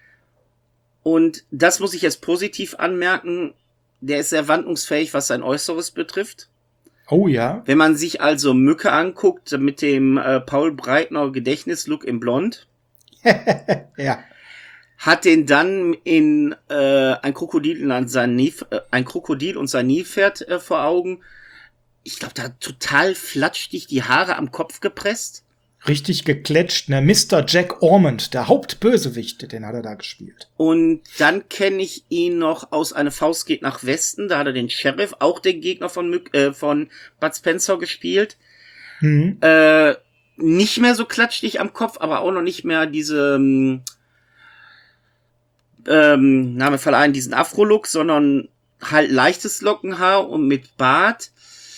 Und das muss ich jetzt positiv anmerken. Der ist sehr wandlungsfähig, was sein Äußeres betrifft. Oh ja. Wenn man sich also Mücke anguckt, mit dem äh, Paul Breitner Gedächtnislook in Blond, ja. hat den dann in äh, ein Krokodil und sein Nilf- äh, ein Krokodil und sein Nilpferd äh, vor Augen. Ich glaube, da hat total flatschdig die Haare am Kopf gepresst. Richtig gekletscht, ne? Mister Jack Ormond, der Hauptbösewicht, den hat er da gespielt. Und dann kenne ich ihn noch aus Eine Faust geht nach Westen. Da hat er den Sheriff, auch den Gegner von, Mück, äh, von Bud Spencer gespielt. Mhm. Äh, nicht mehr so klatschig am Kopf, aber auch noch nicht mehr diese, ähm, ähm, Name verleihen, diesen Afro-Look, sondern halt leichtes Lockenhaar und mit Bart.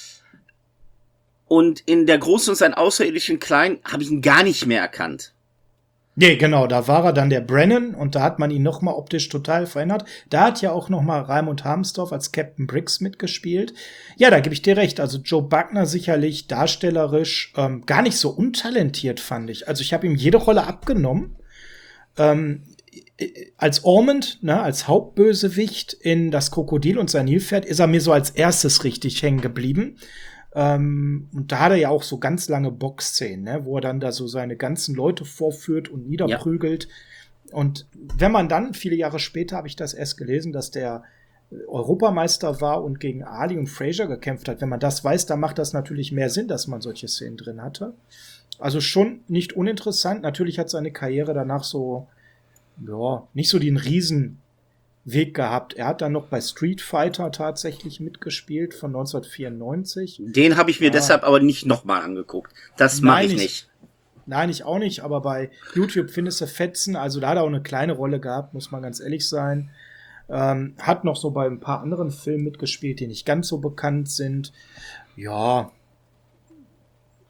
Und in Der Große und sein außerirdischen Klein habe ich ihn gar nicht mehr erkannt. Nee, genau, da war er dann der Brennan und da hat man ihn noch mal optisch total verändert. Da hat ja auch noch mal Raimund Harmsdorf als Captain Briggs mitgespielt. Ja, da gebe ich dir recht. Also Joe Buckner sicherlich darstellerisch ähm, gar nicht so untalentiert, fand ich. Also ich habe ihm jede Rolle abgenommen. Ähm, als Ormond, ne, als Hauptbösewicht in Das Krokodil und sein Nilpferd, ist er mir so als erstes richtig hängen geblieben. Ähm, und da hat er ja auch so ganz lange Boxszenen, ne, wo er dann da so seine ganzen Leute vorführt und niederprügelt. Ja. Und wenn man dann, viele Jahre später habe ich das erst gelesen, dass der Europameister war und gegen Ali und Frazier gekämpft hat. Wenn man das weiß, dann macht das natürlich mehr Sinn, dass man solche Szenen drin hatte. Also schon nicht uninteressant. Natürlich hat seine Karriere danach so, ja, nicht so den Riesen Weg gehabt. Er hat dann noch bei Street Fighter tatsächlich mitgespielt von neunzehnhundertvierundneunzig. Den habe ich mir ja. deshalb aber nicht nochmal angeguckt. Das mache ich nicht. Nein, ich auch nicht, aber bei YouTube findest du Fetzen, also da hat er auch eine kleine Rolle gehabt, muss man ganz ehrlich sein. Ähm, hat noch so bei ein paar anderen Filmen mitgespielt, die nicht ganz so bekannt sind. Ja,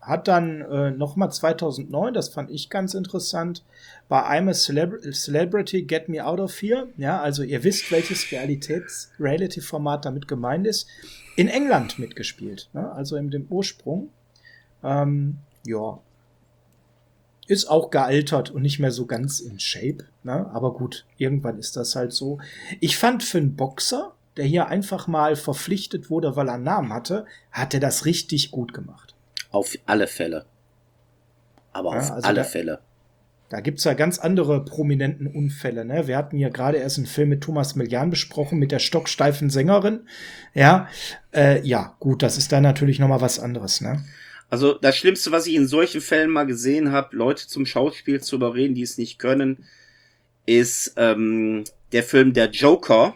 hat dann äh, nochmal zweitausendneun, das fand ich ganz interessant, bei I'm a Celebr- Celebrity, Get Me Out of Here, ja, also ihr wisst, welches Realitäts Reality-Format damit gemeint ist, in England mitgespielt, ne? Also in dem Ursprung. Ähm, ja, ist auch gealtert und nicht mehr so ganz in Shape, ne? Aber gut, irgendwann ist das halt so. Ich fand für einen Boxer, der hier einfach mal verpflichtet wurde, weil er einen Namen hatte, hat er das richtig gut gemacht. Auf alle Fälle. Aber Ja, auf also alle da, Fälle. Da gibt's ja ganz andere prominenten Unfälle, ne? Wir hatten ja gerade erst einen Film mit Thomas Millian besprochen, mit der stocksteifen Sängerin. Ja, äh, ja, gut, das ist dann natürlich noch mal was anderes, ne? Also das Schlimmste, was ich in solchen Fällen mal gesehen habe, Leute zum Schauspiel zu überreden, die es nicht können, ist ähm, der Film Der Joker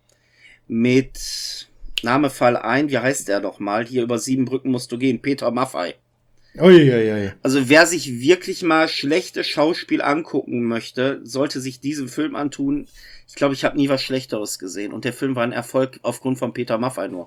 mit Name Fall ein, wie heißt der doch mal? Hier über sieben Brücken musst du gehen, Peter Maffay. Uiuiui. Also wer sich wirklich mal schlechtes Schauspiel angucken möchte, sollte sich diesen Film antun. Ich glaube, ich habe nie was Schlechteres gesehen. Und der Film war ein Erfolg aufgrund von Peter Maffay nur.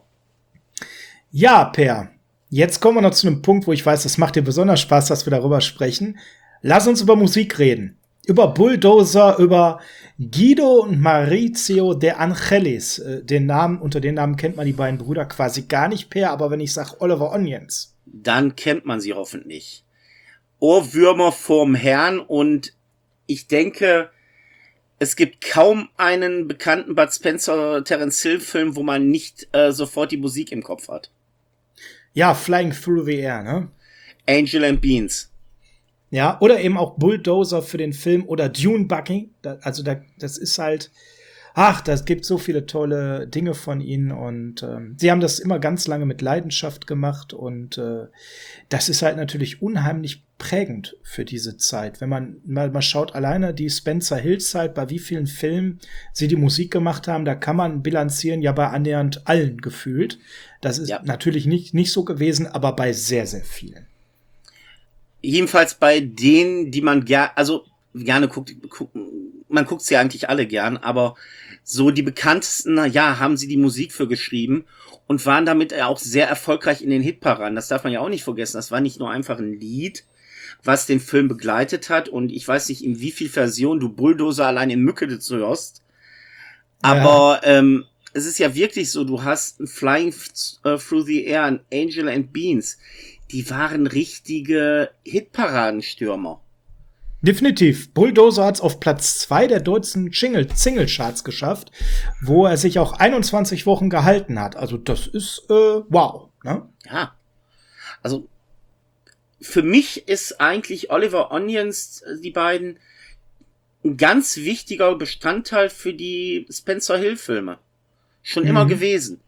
Ja, Per, jetzt kommen wir noch zu einem Punkt, wo ich weiß, es macht dir besonders Spaß, dass wir darüber sprechen. Lass uns über Musik reden. Über Bulldozer, über Guido und Maurizio De Angelis. Den Namen, unter den Namen kennt man die beiden Brüder quasi gar nicht, Per, aber wenn ich sage Oliver Onions, dann kennt man sie hoffentlich. Ohrwürmer vorm Herrn, und ich denke, es gibt kaum einen bekannten Bud Spencer Terence Hill Film, wo man nicht äh, sofort die Musik im Kopf hat. Ja, Flying Through the Air, ne? Angel and Beans. Ja, oder eben auch Bulldozer für den Film oder Dune Buggy. Da, also da, das ist halt, ach, das gibt so viele tolle Dinge von ihnen, und ähm, sie haben das immer ganz lange mit Leidenschaft gemacht, und äh, das ist halt natürlich unheimlich prägend für diese Zeit. Wenn man mal, mal schaut, alleine die Spencer Hill Zeit, bei wie vielen Filmen sie die Musik gemacht haben, da kann man bilanzieren, ja bei annähernd allen gefühlt. Das ist ja natürlich nicht, nicht so gewesen, aber bei sehr, sehr vielen. Jedenfalls bei denen, die man gerne, also gerne guckt, guck, man guckt sie ja eigentlich alle gern, aber so die bekanntesten, ja, haben sie die Musik für geschrieben und waren damit auch sehr erfolgreich in den Hitparaden. Das darf man ja auch nicht vergessen. Das war nicht nur einfach ein Lied, was den Film begleitet hat, und ich weiß nicht, in wie viel Version du Bulldozer allein in Mücke hörst. Aber ja. ähm, es ist ja wirklich so, du hast ein Flying Through the Air, ein Angel and Beans. Die waren richtige Hitparadenstürmer. Definitiv. Bulldozer hat's auf Platz zwei der deutschen Single-Charts geschafft, wo er sich auch einundzwanzig Wochen gehalten hat. Also das ist äh, wow. Ne? Ja. Also für mich ist eigentlich Oliver Onions, die beiden, ein ganz wichtiger Bestandteil für die Spencer Hill-Filme. Schon mhm. immer gewesen.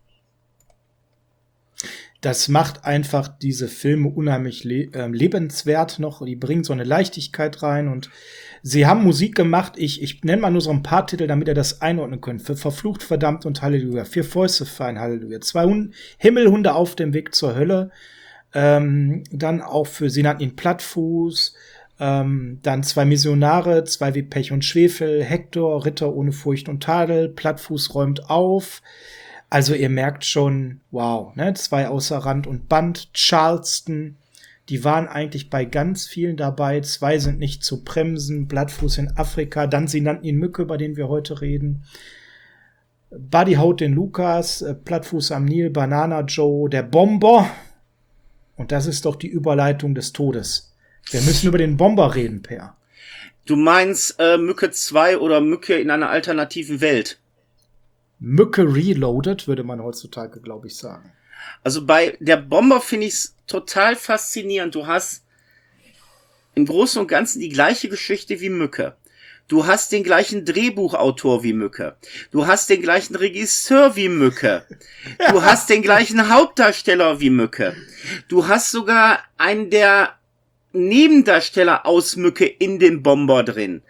Das macht einfach diese Filme unheimlich le- äh, lebenswert noch. Die bringen so eine Leichtigkeit rein, und sie haben Musik gemacht. Ich, ich nenne mal nur so ein paar Titel, damit ihr das einordnen könnt. Für Verflucht, Verdammt und Halleluja. Vier Fäuste für ein Halleluja. Zwei Hund- Himmelhunde auf dem Weg zur Hölle. Ähm, dann auch für, sie nannten ihn Plattfuß. Ähm, dann zwei Missionare, zwei wie Pech und Schwefel. Hector, Ritter ohne Furcht und Tadel. Plattfuß räumt auf. Also ihr merkt schon, wow, ne, zwei außer Rand und Band, Charleston, die waren eigentlich bei ganz vielen dabei, zwei sind nicht zu bremsen, Blattfuß in Afrika, dann sie nannten ihn Mücke, über den wir heute reden, Buddy haut den Lukas, äh, Plattfuß am Nil, Banana Joe, der Bomber, und das ist doch die Überleitung des Todes. Wir müssen über den Bomber reden, Per. Du meinst äh, Mücke zwei oder Mücke in einer alternativen Welt? Mücke Reloaded, würde man heutzutage, glaube ich, sagen. Also bei der Bomber finde ich es total faszinierend. Du hast im Großen und Ganzen die gleiche Geschichte wie Mücke. Du hast den gleichen Drehbuchautor wie Mücke. Du hast den gleichen Regisseur wie Mücke. Du ja. hast den gleichen Hauptdarsteller wie Mücke. Du hast sogar einen der Nebendarsteller aus Mücke in dem Bomber drin.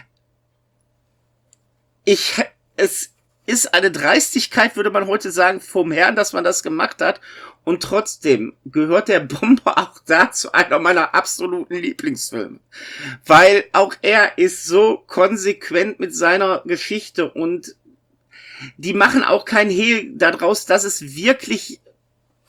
Ich, es ist eine Dreistigkeit, würde man heute sagen, vom Herrn, dass man das gemacht hat. Und trotzdem gehört der Bomber auch dazu einer meiner absoluten Lieblingsfilme. Weil auch er ist so konsequent mit seiner Geschichte, und die machen auch kein Hehl daraus, dass es wirklich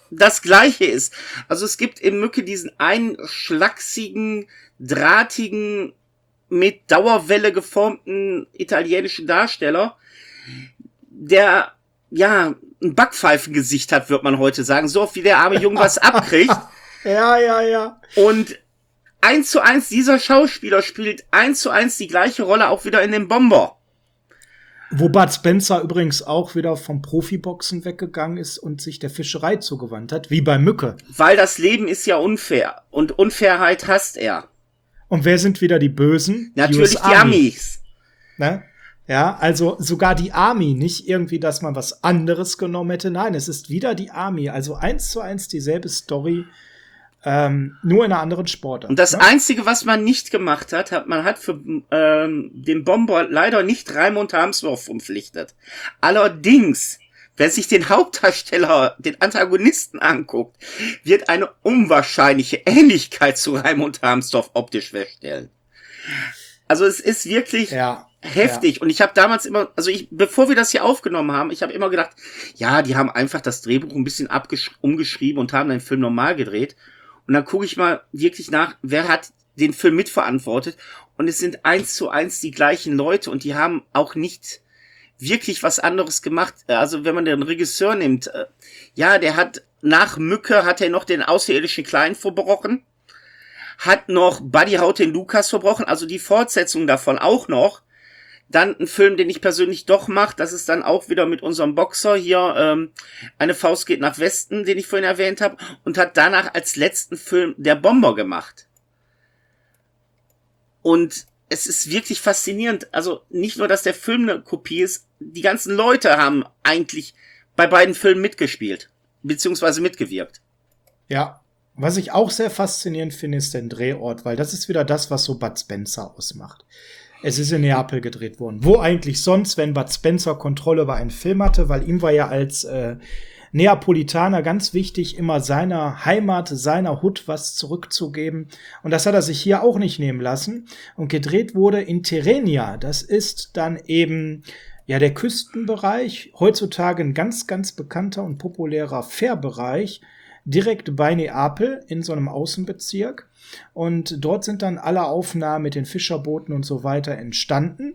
das Gleiche ist. Also es gibt in Mücke diesen einen schlachsigen, drahtigen, mit Dauerwelle geformten italienischen Darsteller, der, ja, ein Backpfeifengesicht hat, wird man heute sagen. So oft wie der arme Junge was abkriegt. Ja, ja, ja. Und eins zu eins, dieser Schauspieler spielt eins zu eins die gleiche Rolle auch wieder in dem Bomber. Wo Bud Spencer übrigens auch wieder vom Profiboxen weggegangen ist und sich der Fischerei zugewandt hat, wie bei Mücke. Weil das Leben ist ja unfair. Und Unfairheit hasst er. Und wer sind wieder die Bösen? Natürlich die, die Amis. Ne? Ja, also sogar die Army, nicht irgendwie, dass man was anderes genommen hätte. Nein, es ist wieder die Army. Also eins zu eins dieselbe Story, ähm, nur in einer anderen Sportart. Und das ne? Einzige, was man nicht gemacht hat, hat man hat für ähm, den Bomber leider nicht Raimund Harmsworth verpflichtet. Allerdings, wer sich den Hauptdarsteller, den Antagonisten anguckt, wird eine unwahrscheinliche Ähnlichkeit zu Raimund Harmsworth optisch feststellen. Also es ist wirklich ja, heftig. Ja. Und ich habe damals immer, also ich, bevor wir das hier aufgenommen haben, ich habe immer gedacht, ja, die haben einfach das Drehbuch ein bisschen abgesch- umgeschrieben und haben den Film normal gedreht. Und dann gucke ich mal wirklich nach, wer hat den Film mitverantwortet. Und es sind eins zu eins die gleichen Leute und die haben auch nicht wirklich was anderes gemacht. Also wenn man den Regisseur nimmt, äh, ja, der hat nach Mücke hat er noch den außerirdischen Kleinen verbrochen, hat noch Buddy haut den Lukas verbrochen, also die Fortsetzung davon auch noch. Dann ein Film, den ich persönlich doch mache, das ist dann auch wieder mit unserem Boxer hier, ähm, Eine Faust geht nach Westen, den ich vorhin erwähnt habe, und hat danach als letzten Film Der Bomber gemacht. Und es ist wirklich faszinierend, also nicht nur, dass der Film eine Kopie ist, die ganzen Leute haben eigentlich bei beiden Filmen mitgespielt, beziehungsweise mitgewirkt. Ja, was ich auch sehr faszinierend finde, ist der Drehort, weil das ist wieder das, was so Bud Spencer ausmacht. Es ist in Neapel gedreht worden. Wo eigentlich sonst, wenn Bud Spencer Kontrolle über einen Film hatte, weil ihm war ja als äh, Neapolitaner ganz wichtig, immer seiner Heimat, seiner Hut was zurückzugeben. Und das hat er sich hier auch nicht nehmen lassen. Und gedreht wurde in Tirrenia. Das ist dann eben ja der Küstenbereich, heutzutage ein ganz, ganz bekannter und populärer Fährbereich, direkt bei Neapel in so einem Außenbezirk. Und dort sind dann alle Aufnahmen mit den Fischerbooten und so weiter entstanden.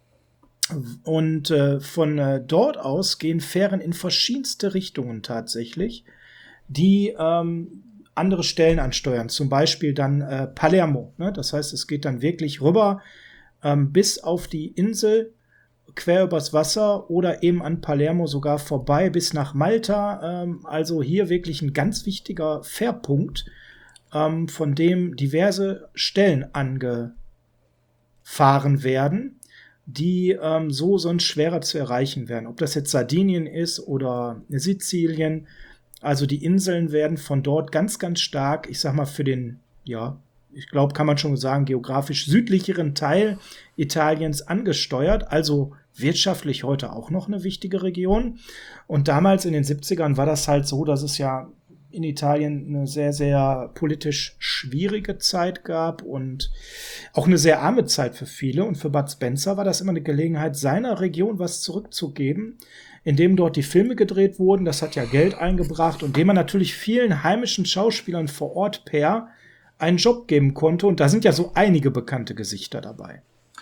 Und äh, von äh, dort aus gehen Fähren in verschiedenste Richtungen tatsächlich, die ähm, andere Stellen ansteuern. Zum Beispiel dann äh, Palermo. Ne? Das heißt, es geht dann wirklich rüber ähm, bis auf die Insel, quer übers Wasser oder eben an Palermo sogar vorbei bis nach Malta. Ähm, also hier wirklich ein ganz wichtiger Fährpunkt, ähm, von dem diverse Stellen angefahren werden, die ähm, so sonst schwerer zu erreichen wären. Ob das jetzt Sardinien ist oder Sizilien. Also die Inseln werden von dort ganz, ganz stark, ich sag mal, für den, ja, ich glaube, kann man schon sagen, geografisch südlicheren Teil Italiens angesteuert. Also wirtschaftlich heute auch noch eine wichtige Region. Und damals in den siebzigern war das halt so, dass es ja in Italien eine sehr, sehr politisch schwierige Zeit gab und auch eine sehr arme Zeit für viele. Und für Bud Spencer war das immer eine Gelegenheit, seiner Region was zurückzugeben, indem dort die Filme gedreht wurden. Das hat ja Geld eingebracht und indem man natürlich vielen heimischen Schauspielern vor Ort per einen Job geben konnte. Und da sind ja so einige bekannte Gesichter dabei.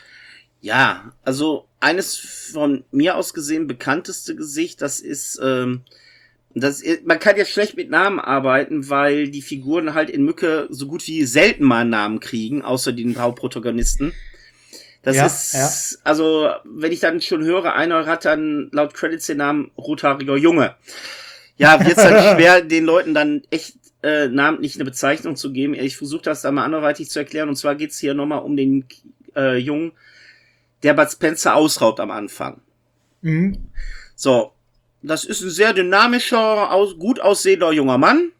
Ja, also eines von mir aus gesehen bekannteste Gesicht, das ist, ähm, das ist, man kann jetzt schlecht mit Namen arbeiten, weil die Figuren halt in Mücke so gut wie selten mal einen Namen kriegen, außer den Hauptprotagonisten. Das ja, ist, ja. also, wenn ich dann schon höre, einer hat dann laut Credits den Namen rothaariger Junge. Ja, wird's dann schwer, den Leuten dann echt äh, namentlich eine Bezeichnung zu geben. Ich versuche das dann mal anderweitig zu erklären, und zwar geht's hier nochmal um den äh, Jungen, der Bud Spencer ausraubt am Anfang. Mhm. So, das ist ein sehr dynamischer, aus, gut aussehender junger Mann.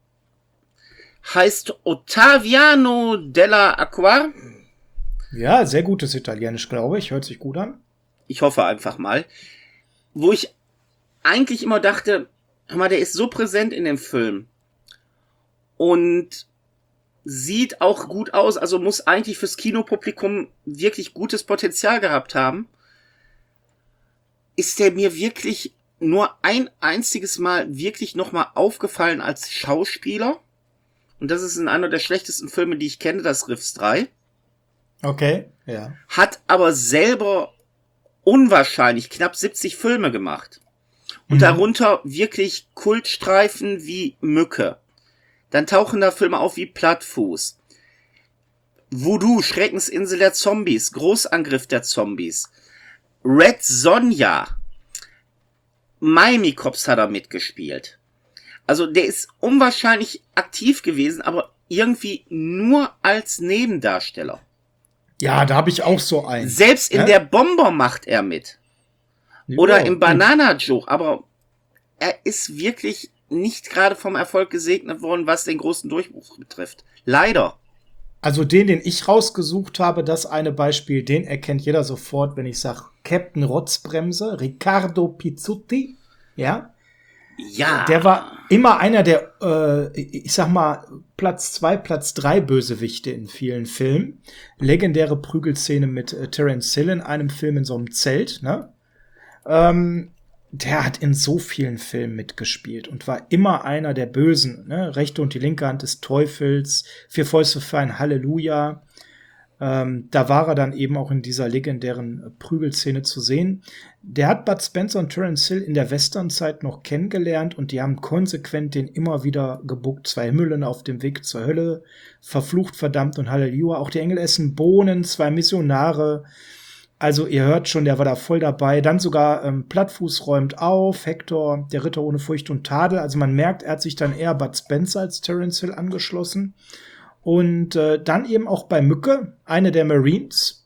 Heißt Ottaviano della Acquar. Ja, sehr gutes Italienisch, glaube ich. Hört sich gut an. Ich hoffe einfach mal. Wo ich eigentlich immer dachte, hör mal, der ist so präsent in dem Film. Und sieht auch gut aus, also muss eigentlich fürs Kinopublikum wirklich gutes Potenzial gehabt haben. Ist der mir wirklich nur ein einziges Mal wirklich nochmal aufgefallen als Schauspieler. Und das ist in einer der schlechtesten Filme, die ich kenne, das Riffs drei. Okay, ja. Hat aber selber unwahrscheinlich knapp siebzig Filme gemacht. Und mhm. darunter wirklich Kultstreifen wie Mücke. Dann tauchen da Filme auf wie Plattfuß. Voodoo, Schreckensinsel der Zombies, Großangriff der Zombies. Red Sonja. Miami Cops hat er mitgespielt. Also der ist unwahrscheinlich aktiv gewesen, aber irgendwie nur als Nebendarsteller. Ja, da habe ich auch so einen. Selbst in ja? der Bomber macht er mit. Oder jo, im Banana Joe. Aber er ist wirklich nicht gerade vom Erfolg gesegnet worden, was den großen Durchbruch betrifft. Leider. Also den, den ich rausgesucht habe, das eine Beispiel, den erkennt jeder sofort, wenn ich sage Captain Rotzbremse, Riccardo Pizzuti. Ja. Ja. Der war immer einer der, äh, ich sag mal, Platz zwei, Platz drei Bösewichte in vielen Filmen. Legendäre Prügelszene mit äh, Terence Hill in einem Film in so einem Zelt, ne? Ähm, der hat in so vielen Filmen mitgespielt und war immer einer der Bösen, ne? Rechte und die linke Hand des Teufels, Vier Fäuste für ein Halleluja. Ähm, da war er dann eben auch in dieser legendären Prügelszene zu sehen. Der hat Bud Spencer und Terence Hill in der Westernzeit noch kennengelernt und die haben konsequent den immer wieder gebuckt. Zwei Himmel auf dem Weg zur Hölle, Verflucht, verdammt und Halleluja. Auch die Engel essen Bohnen, zwei Missionare. Also ihr hört schon, der war da voll dabei. Dann sogar ähm, Plattfuß räumt auf, Hector, der Ritter ohne Furcht und Tadel. Also man merkt, er hat sich dann eher Bud Spencer als Terence Hill angeschlossen. Und äh, dann eben auch bei Mücke, eine der Marines.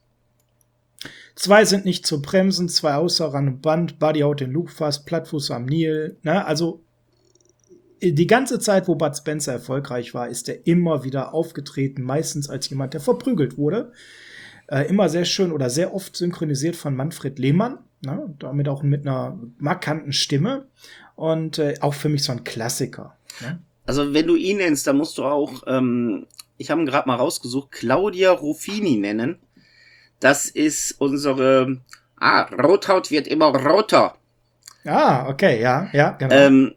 Zwei sind nicht zu bremsen, zwei außer Rand und Band, Buddy haut den Luke fast, Plattfuß am Nil. Ne? Also die ganze Zeit, wo Bud Spencer erfolgreich war, ist er immer wieder aufgetreten, meistens als jemand, der verprügelt wurde. Äh, immer sehr schön oder sehr oft synchronisiert von Manfred Lehmann, ne? Damit auch mit einer markanten Stimme. Und äh, auch für mich so ein Klassiker. Ne? Also wenn du ihn nennst, dann musst du auch, ähm, ich habe ihn gerade mal rausgesucht, Claudia Ruffini nennen. Das ist unsere, ah, Rothaut wird immer roter. Ah, okay, ja, ja, genau. Ähm,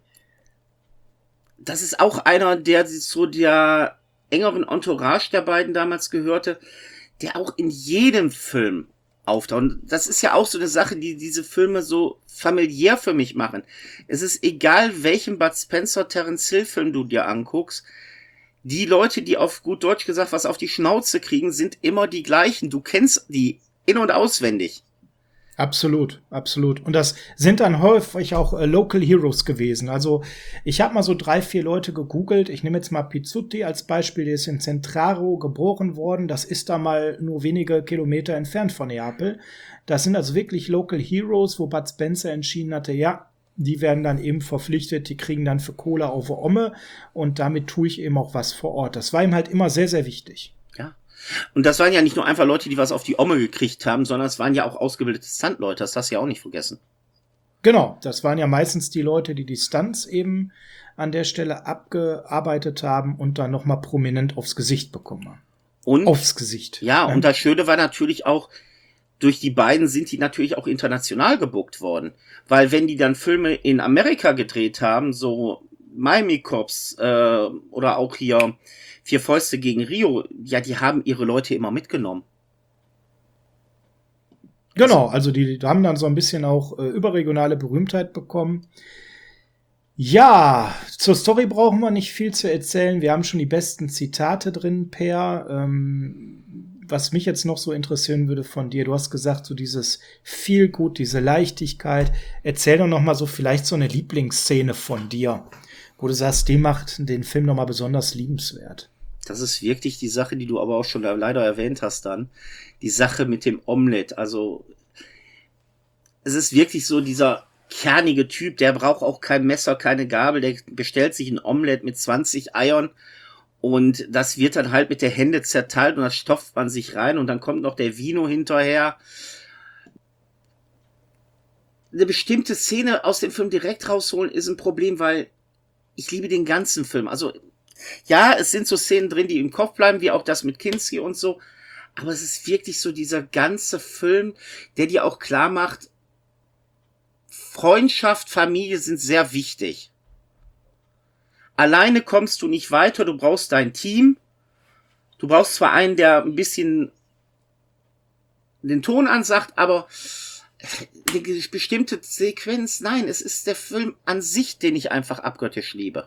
das ist auch einer, der zu der engeren Entourage der beiden damals gehörte, der auch in jedem Film auftaucht. Und das ist ja auch so eine Sache, die diese Filme so familiär für mich machen. Es ist egal, welchen Bud Spencer, Terence Hill Film du dir anguckst. Die Leute, die auf gut Deutsch gesagt was auf die Schnauze kriegen, sind immer die gleichen. Du kennst die in- und auswendig. Absolut, absolut. Und das sind dann häufig auch äh, Local Heroes gewesen. Also ich habe mal so drei, vier Leute gegoogelt. Ich nehme jetzt mal Pizzuti als Beispiel. Der ist in Centraro geboren worden. Das ist da mal nur wenige Kilometer entfernt von Neapel. Das sind also wirklich Local Heroes, wo Bud Spencer entschieden hatte, ja, die werden dann eben verpflichtet, die kriegen dann für Kohle auf Omme und damit tue ich eben auch was vor Ort. Das war ihm halt immer sehr, sehr wichtig. Ja. Und das waren ja nicht nur einfach Leute, die was auf die Omme gekriegt haben, sondern es waren ja auch ausgebildete Stuntleute, das hast du ja auch nicht vergessen. Genau, das waren ja meistens die Leute, die die Stunts eben an der Stelle abgearbeitet haben und dann nochmal prominent aufs Gesicht bekommen haben. Und, aufs Gesicht. Ja, ne? Und das Schöne war natürlich auch, durch die beiden sind die natürlich auch international gebuckt worden. Weil wenn die dann Filme in Amerika gedreht haben, so Miami Cops äh, oder auch hier Vier Fäuste gegen Rio, ja, die haben ihre Leute immer mitgenommen. Genau, also die, die haben dann so ein bisschen auch äh, überregionale Berühmtheit bekommen. Ja, zur Story brauchen wir nicht viel zu erzählen. Wir haben schon die besten Zitate drin, Per. Ähm, was mich jetzt noch so interessieren würde von dir, du hast gesagt, so dieses Feelgood, diese Leichtigkeit. Erzähl doch noch mal so vielleicht so eine Lieblingsszene von dir, wo du sagst, die macht den Film noch mal besonders liebenswert. Das ist wirklich die Sache, die du aber auch schon leider erwähnt hast dann. Die Sache mit dem Omelett. Also es ist wirklich so dieser kernige Typ, der braucht auch kein Messer, keine Gabel, der bestellt sich ein Omelett mit zwanzig Eiern und das wird dann halt mit der Hände zerteilt und das stopft man sich rein und dann kommt noch der Vino hinterher. Eine bestimmte Szene aus dem Film direkt rausholen ist ein Problem, weil ich liebe den ganzen Film. Also ja, es sind so Szenen drin, die im Kopf bleiben, wie auch das mit Kinski und so, aber es ist wirklich so dieser ganze Film, der dir auch klar macht, Freundschaft, Familie sind sehr wichtig. Alleine kommst du nicht weiter, du brauchst dein Team. Du brauchst zwar einen, der ein bisschen den Ton ansagt, aber eine bestimmte Sequenz, nein, es ist der Film an sich, den ich einfach abgöttisch liebe.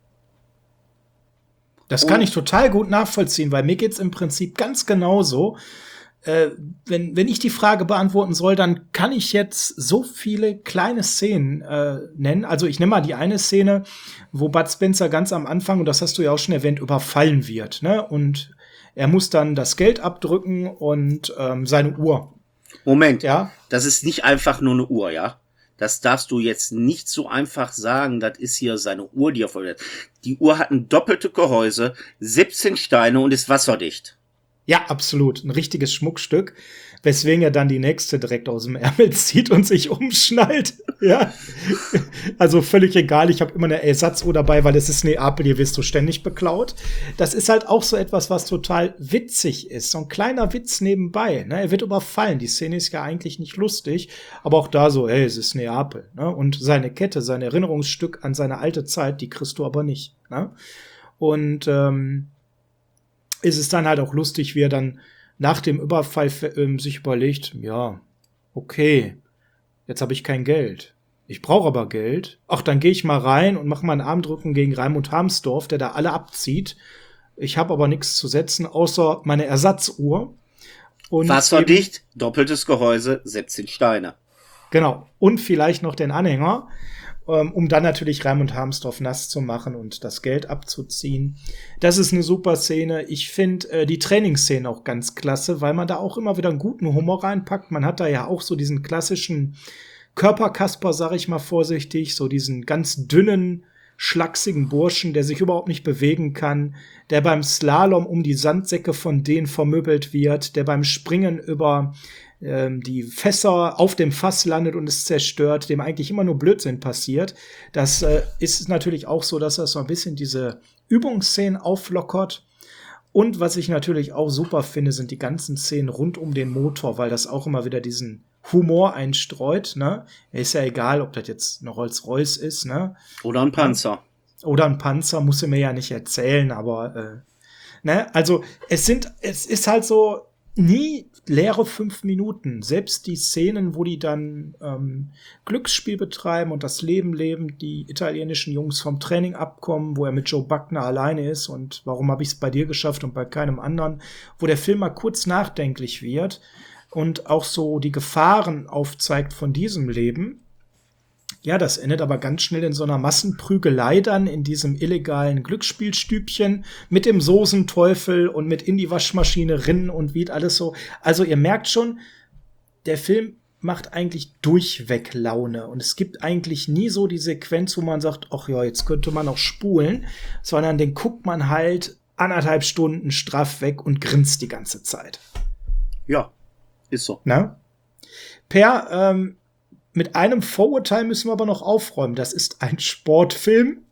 Das kann ich total gut nachvollziehen, weil mir geht's im Prinzip ganz genauso. Äh, wenn, wenn ich die Frage beantworten soll, dann kann ich jetzt so viele kleine Szenen äh, nennen. Also ich nehme mal die eine Szene, wo Bud Spencer ganz am Anfang, und das hast du ja auch schon erwähnt, überfallen wird, ne? Und er muss dann das Geld abdrücken und ähm, seine Uhr. Moment, ja, das ist nicht einfach nur eine Uhr, ja? Das darfst du jetzt nicht so einfach sagen, das ist hier seine Uhr, die er verwendet. Die Uhr hat ein doppeltes Gehäuse, siebzehn Steine und ist wasserdicht. Ja, absolut. Ein richtiges Schmuckstück, weswegen er dann die nächste direkt aus dem Ärmel zieht und sich umschnallt. Ja, also völlig egal. Ich habe immer eine Ersatzuhr dabei, weil es ist Neapel, hier wirst du ständig beklaut. Das ist halt auch so etwas, was total witzig ist. So ein kleiner Witz nebenbei. Ne? Er wird überfallen. Die Szene ist ja eigentlich nicht lustig, aber auch da so, ey, es ist Neapel. Ne? Und seine Kette, sein Erinnerungsstück an seine alte Zeit, die kriegst du aber nicht. Ne? Und ähm, ist es dann halt auch lustig, wie er dann nach dem Überfall ähm, sich überlegt, ja, okay, jetzt habe ich kein Geld. Ich brauche aber Geld. Ach, dann gehe ich mal rein und mache mal einen Armdrücken gegen Raimund Harmsdorf, der da alle abzieht. Ich habe aber nichts zu setzen, außer meine Ersatzuhr. Und wasserdicht, doppeltes Gehäuse, siebzehn Steine. Genau. Und vielleicht noch den Anhänger, um dann natürlich Raimund Harmsdorf nass zu machen und das Geld abzuziehen. Das ist eine super Szene. Ich finde äh, die Trainingsszene auch ganz klasse, weil man da auch immer wieder einen guten Humor reinpackt. Man hat da ja auch so diesen klassischen Körperkasper, sag ich mal vorsichtig, so diesen ganz dünnen, schlachsigen Burschen, der sich überhaupt nicht bewegen kann, der beim Slalom um die Sandsäcke von denen vermöbelt wird, der beim Springen über die Fässer auf dem Fass landet und es zerstört, dem eigentlich immer nur Blödsinn passiert. Das äh, ist natürlich auch so, dass das so ein bisschen diese Übungsszenen auflockert. Und was ich natürlich auch super finde, sind die ganzen Szenen rund um den Motor, weil das auch immer wieder diesen Humor einstreut. Ne? Ist ja egal, ob das jetzt eine Rolls-Royce ist. Ne? Oder ein Panzer. Oder ein Panzer, muss er mir ja nicht erzählen, aber äh, ne? Also es sind, es ist halt so nie leere fünf Minuten. Selbst die Szenen, wo die dann ähm, Glücksspiel betreiben und das Leben leben, die italienischen Jungs vom Training abkommen, wo er mit Joe Buckner alleine ist und warum habe ich es bei dir geschafft und bei keinem anderen, wo der Film mal kurz nachdenklich wird und auch so die Gefahren aufzeigt von diesem Leben. Ja, das endet aber ganz schnell in so einer Massenprügelei dann in diesem illegalen Glücksspielstübchen mit dem Soßenteufel und mit in die Waschmaschine rinnen und wie alles so. Also ihr merkt schon, der Film macht eigentlich durchweg Laune und es gibt eigentlich nie so die Sequenz, wo man sagt, ach ja, jetzt könnte man auch spulen, sondern den guckt man halt anderthalb Stunden straff weg und grinst die ganze Zeit. Ja, ist so. Na? Per, ähm, Mit einem Vorurteil müssen wir aber noch aufräumen. Das ist ein Sportfilm,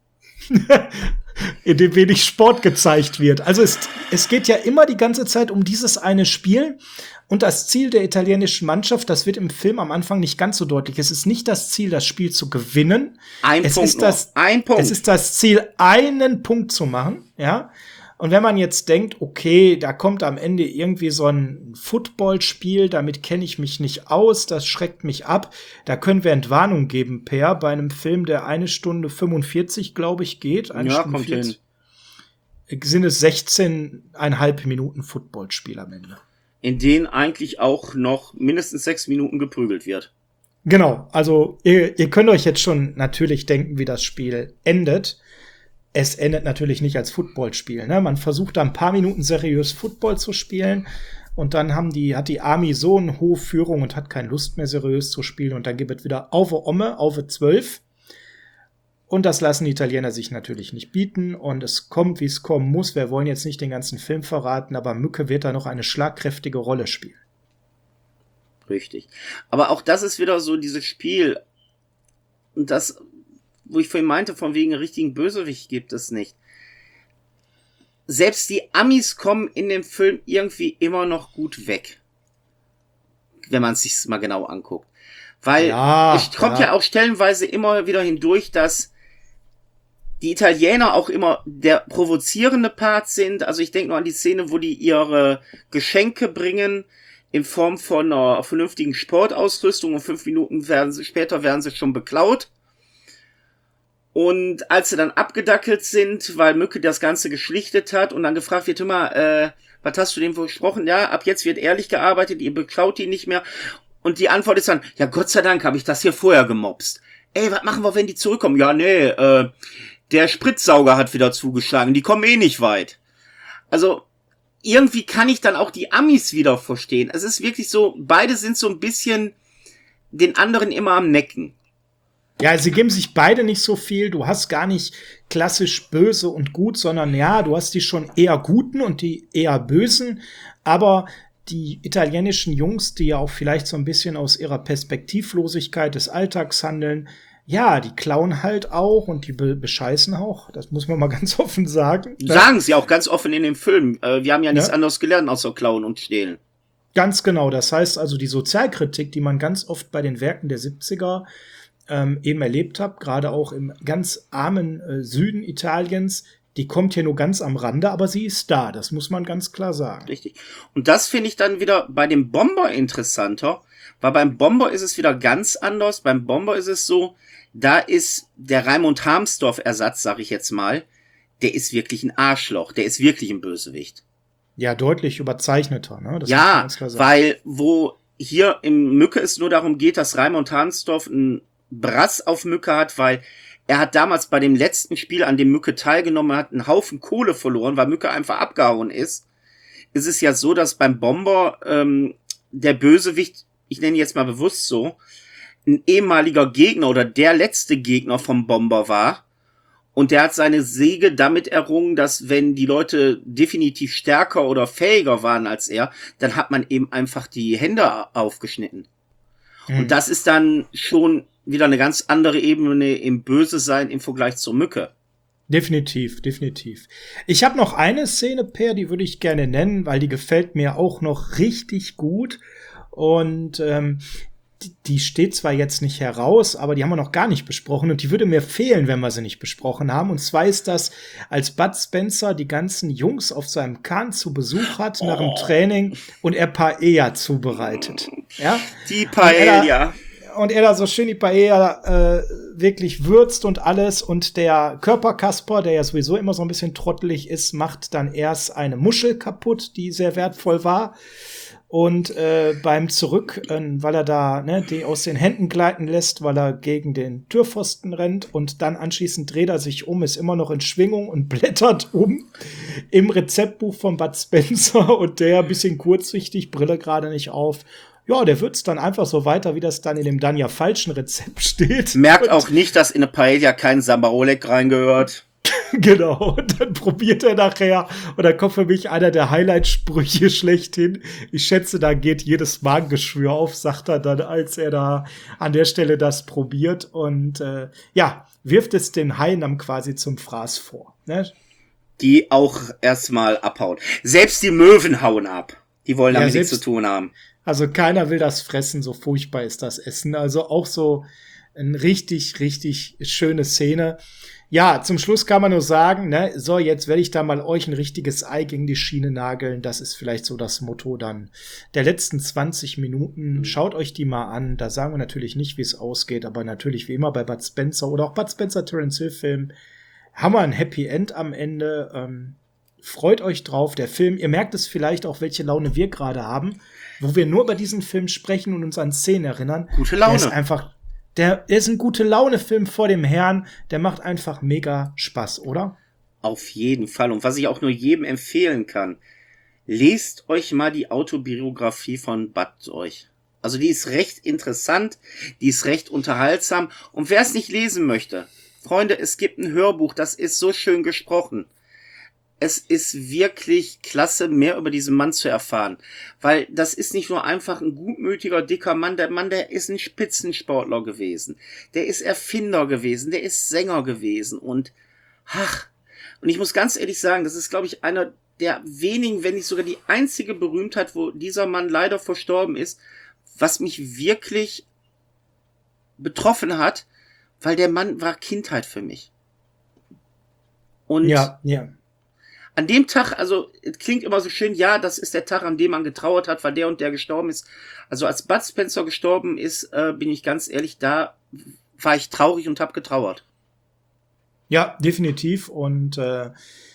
in dem wenig Sport gezeigt wird. Also es, es geht ja immer die ganze Zeit um dieses eine Spiel. Und das Ziel der italienischen Mannschaft, das wird im Film am Anfang nicht ganz so deutlich. Es ist nicht das Ziel, das Spiel zu gewinnen. Ein es Punkt ist das, Ein Punkt. Es ist das Ziel, einen Punkt zu machen. Ja. Und wenn man jetzt denkt, okay, da kommt am Ende irgendwie so ein Footballspiel, damit kenne ich mich nicht aus, das schreckt mich ab, da können wir Entwarnung geben, Per, bei einem Film, der eine Stunde fünfundvierzig, glaube ich, geht. Eine ja, Stunde kommt vierzig, hin. Sind es sechzehn Komma fünf Minuten Footballspiel am Ende. In denen eigentlich auch noch mindestens sechs Minuten geprügelt wird. Genau, also ihr, ihr könnt euch jetzt schon natürlich denken, wie das Spiel endet. Es endet natürlich nicht als Footballspiel. Ne? Man versucht da ein paar Minuten seriös Football zu spielen und dann haben die, hat die Army so eine hohe Führung und hat keine Lust mehr seriös zu spielen und dann gibt es wieder Auve Omme, Auve zwölf. Und das lassen die Italiener sich natürlich nicht bieten und es kommt, wie es kommen muss. Wir wollen jetzt nicht den ganzen Film verraten, aber Mücke wird da noch eine schlagkräftige Rolle spielen. Richtig. Aber auch das ist wieder so dieses Spiel und das, wo ich vorhin meinte, von wegen richtigen Bösewicht gibt es nicht. Selbst die Amis kommen in dem Film irgendwie immer noch gut weg. Wenn man es sich mal genau anguckt. Weil Ja, es kommt ja. ja auch stellenweise immer wieder hindurch, dass die Italiener auch immer der provozierende Part sind. Also ich denke nur an die Szene, wo die ihre Geschenke bringen in Form von einer vernünftigen Sportausrüstung und fünf Minuten werden sie, später werden sie schon beklaut. Und als sie dann abgedackelt sind, weil Mücke das Ganze geschlichtet hat und dann gefragt wird immer, äh, was hast du dem versprochen? Ja, ab jetzt wird ehrlich gearbeitet, ihr beklaut die nicht mehr. Und die Antwort ist dann, ja, Gott sei Dank habe ich das hier vorher gemobst. Ey, was machen wir, wenn die zurückkommen? Ja, nee, äh, der Spritzsauger hat wieder zugeschlagen, die kommen eh nicht weit. Also, irgendwie kann ich dann auch die Amis wieder verstehen. Es ist wirklich so, beide sind so ein bisschen den anderen immer am Necken. Ja, sie geben sich beide nicht so viel. Du hast gar nicht klassisch böse und gut, sondern ja, du hast die schon eher Guten und die eher Bösen. Aber die italienischen Jungs, die ja auch vielleicht so ein bisschen aus ihrer Perspektivlosigkeit des Alltags handeln, ja, die klauen halt auch und die be bescheißen auch. Das muss man mal ganz offen sagen. Sagen sie auch ganz offen in dem Film. Äh, wir haben ja nichts Ja. anderes gelernt, außer klauen und stehlen. Ganz genau. Das heißt also, die Sozialkritik, die man ganz oft bei den Werken der siebziger ähm, eben erlebt hat, gerade auch im ganz armen äh, Süden Italiens, die kommt hier nur ganz am Rande, aber sie ist da. Das muss man ganz klar sagen. Richtig. Und das finde ich dann wieder bei dem Bomber interessanter, weil beim Bomber ist es wieder ganz anders. Beim Bomber ist es so, da ist der Raimund Harmsdorf-Ersatz, sag ich jetzt mal, der ist wirklich ein Arschloch. Der ist wirklich ein Bösewicht. Ja, deutlich überzeichneter, ne? Das muss man Ja, ganz klar sagen. weil wo hier im Mücke es nur darum geht, dass Raimund Harmsdorf einen Brass auf Mücke hat, weil er hat damals bei dem letzten Spiel, an dem Mücke teilgenommen hat, einen Haufen Kohle verloren, weil Mücke einfach abgehauen ist. Ist es ja so, dass beim Bomber ähm, der Bösewicht, ich nenne ihn jetzt mal bewusst so, ein ehemaliger Gegner oder der letzte Gegner vom Bomber war. Und der hat seine Siege damit errungen, dass wenn die Leute definitiv stärker oder fähiger waren als er, dann hat man eben einfach die Hände aufgeschnitten. Mhm. Und das ist dann schon wieder eine ganz andere Ebene im Böse-Sein im Vergleich zur Mücke. Definitiv, definitiv. Ich habe noch eine Szene, Per, die würde ich gerne nennen, weil die gefällt mir auch noch richtig gut. Und ähm, die, die steht zwar jetzt nicht heraus, aber die haben wir noch gar nicht besprochen. Und die würde mir fehlen, wenn wir sie nicht besprochen haben. Und zwar ist das, als Bud Spencer die ganzen Jungs auf seinem Kahn zu Besuch hat nach dem Training und er Paella zubereitet. Ja? Die Paella. Und er da so schön die Paella äh, wirklich würzt und alles. Und der Körperkasper, der ja sowieso immer so ein bisschen trottelig ist, macht dann erst eine Muschel kaputt, die sehr wertvoll war. Und äh, beim Zurück, äh, weil er da ne, die aus den Händen gleiten lässt, weil er gegen den Türpfosten rennt und dann anschließend dreht er sich um, ist immer noch in Schwingung und blättert um im Rezeptbuch von Bud Spencer und der, bisschen kurzsichtig, Brille gerade nicht auf. Ja, der würzt dann einfach so weiter, wie das dann in dem dann ja falschen Rezept steht. Merkt und auch nicht, dass in eine Paella kein Sambarolek reingehört. Genau, und dann probiert er nachher, und dann kommt für mich einer der Highlight-Sprüche schlechthin. Ich schätze, da geht jedes Magengeschwür auf, sagt er dann, als er da an der Stelle das probiert. Und äh, ja, wirft es den Haien dann quasi zum Fraß vor. Ne? Die auch erstmal abhauen. Selbst die Möwen hauen ab. Die wollen damit Ja, nichts zu selbst- tun haben. Also keiner will das fressen, so furchtbar ist das Essen. Also auch so eine richtig, richtig schöne Szene. Ja, zum Schluss kann man nur sagen, ne, so, jetzt werde ich da mal euch ein richtiges Ei gegen die Schiene nageln. Das ist vielleicht so das Motto dann der letzten zwanzig Minuten. Schaut euch die mal an. Da sagen wir natürlich nicht, wie es ausgeht, aber natürlich wie immer bei Bud Spencer oder auch Bud Spencer Terence Hill Film haben wir ein Happy End am Ende. Ähm, freut euch drauf. Der Film, ihr merkt es vielleicht auch, welche Laune wir gerade haben, wo wir nur über diesen Film sprechen und uns an Szenen erinnern. Gute Der Laune. ist einfach, der, der ist ein gute Laune-Film vor dem Herrn. Der macht einfach mega Spaß, oder? Auf jeden Fall. Und was ich auch nur jedem empfehlen kann, lest euch mal die Autobiografie von Bud durch. Also die ist recht interessant, die ist recht unterhaltsam. Und wer es nicht lesen möchte, Freunde, es gibt ein Hörbuch, das ist so schön gesprochen. Es ist wirklich klasse, mehr über diesen Mann zu erfahren. Weil das ist nicht nur einfach ein gutmütiger, dicker Mann. Der Mann, der ist ein Spitzensportler gewesen. Der ist Erfinder gewesen. Der ist Sänger gewesen. Und, ach, und ich muss ganz ehrlich sagen, das ist, glaube ich, einer der wenigen, wenn nicht sogar die einzige Berühmtheit, wo dieser Mann leider verstorben ist, was mich wirklich betroffen hat, weil der Mann war Kindheit für mich. Und ja, ja. an dem Tag, also es klingt immer so schön, ja, das ist der Tag, an dem man getrauert hat, weil der und der gestorben ist. Also als Bud Spencer gestorben ist, äh, bin ich ganz ehrlich, da war ich traurig und habe getrauert. Ja, definitiv. Und äh,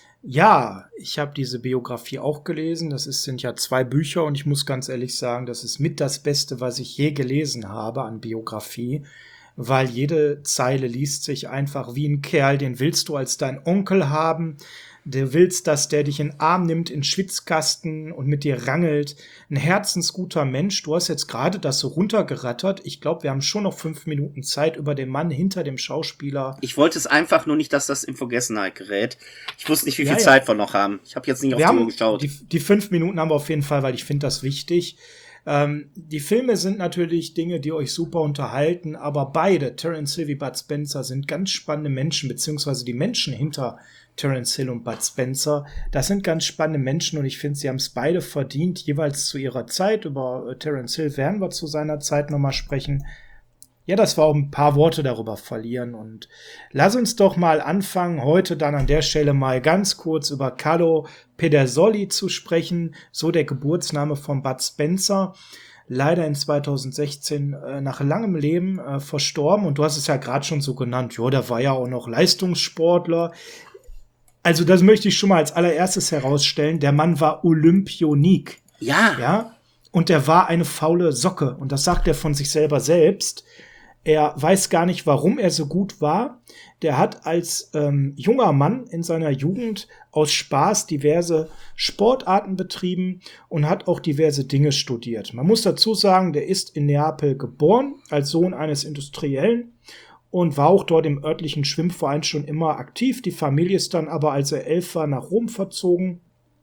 ja, ich habe diese Biografie auch gelesen. Das ist, sind ja zwei Bücher und ich muss ganz ehrlich sagen, das ist mit das Beste, was ich je gelesen habe an Biografie, weil jede Zeile liest sich einfach wie ein Kerl, den willst du als dein Onkel haben. Du willst, dass der dich in den Arm nimmt, in den Schwitzkasten und mit dir rangelt. Ein herzensguter Mensch. Du hast jetzt gerade das so runtergerattert. Ich glaube, wir haben schon noch fünf Minuten Zeit, über den Mann hinter dem Schauspieler. Ich wollte es einfach nur nicht, dass das in Vergessenheit gerät. Ich wusste nicht, wie viel ja, ja. Zeit wir noch haben. Ich habe jetzt nicht auf wir die Uhr haben geschaut. Die, die fünf Minuten haben wir auf jeden Fall, weil ich finde das wichtig. Ähm, die Filme sind natürlich Dinge, die euch super unterhalten, aber beide, Terence Hill wie Bud Spencer, sind ganz spannende Menschen, beziehungsweise die Menschen hinter Terence Hill und Bud Spencer, das sind ganz spannende Menschen und ich finde, sie haben es beide verdient, jeweils zu ihrer Zeit. Über äh, Terence Hill werden wir zu seiner Zeit nochmal sprechen. Ja, das war auch ein paar Worte darüber verlieren und lass uns doch mal anfangen, heute dann an der Stelle mal ganz kurz über Carlo Pedersoli zu sprechen, so der Geburtsname von Bud Spencer. Leider in zweitausendsechzehn äh, nach langem Leben äh, verstorben und du hast es ja gerade schon so genannt, ja, der war ja auch noch Leistungssportler. Also das möchte ich schon mal als allererstes herausstellen. Der Mann war Olympionik. Ja. Ja. Und der war eine faule Socke. Und das sagt er von sich selber selbst. Er weiß gar nicht, warum er so gut war. Der hat als ähm, junger Mann in seiner Jugend aus Spaß diverse Sportarten betrieben und hat auch diverse Dinge studiert. Man muss dazu sagen, der ist in Neapel geboren, als Sohn eines Industriellen. Und war auch dort im örtlichen Schwimmverein schon immer aktiv. Die Familie ist dann aber, als er elf war, nach Rom verzogen.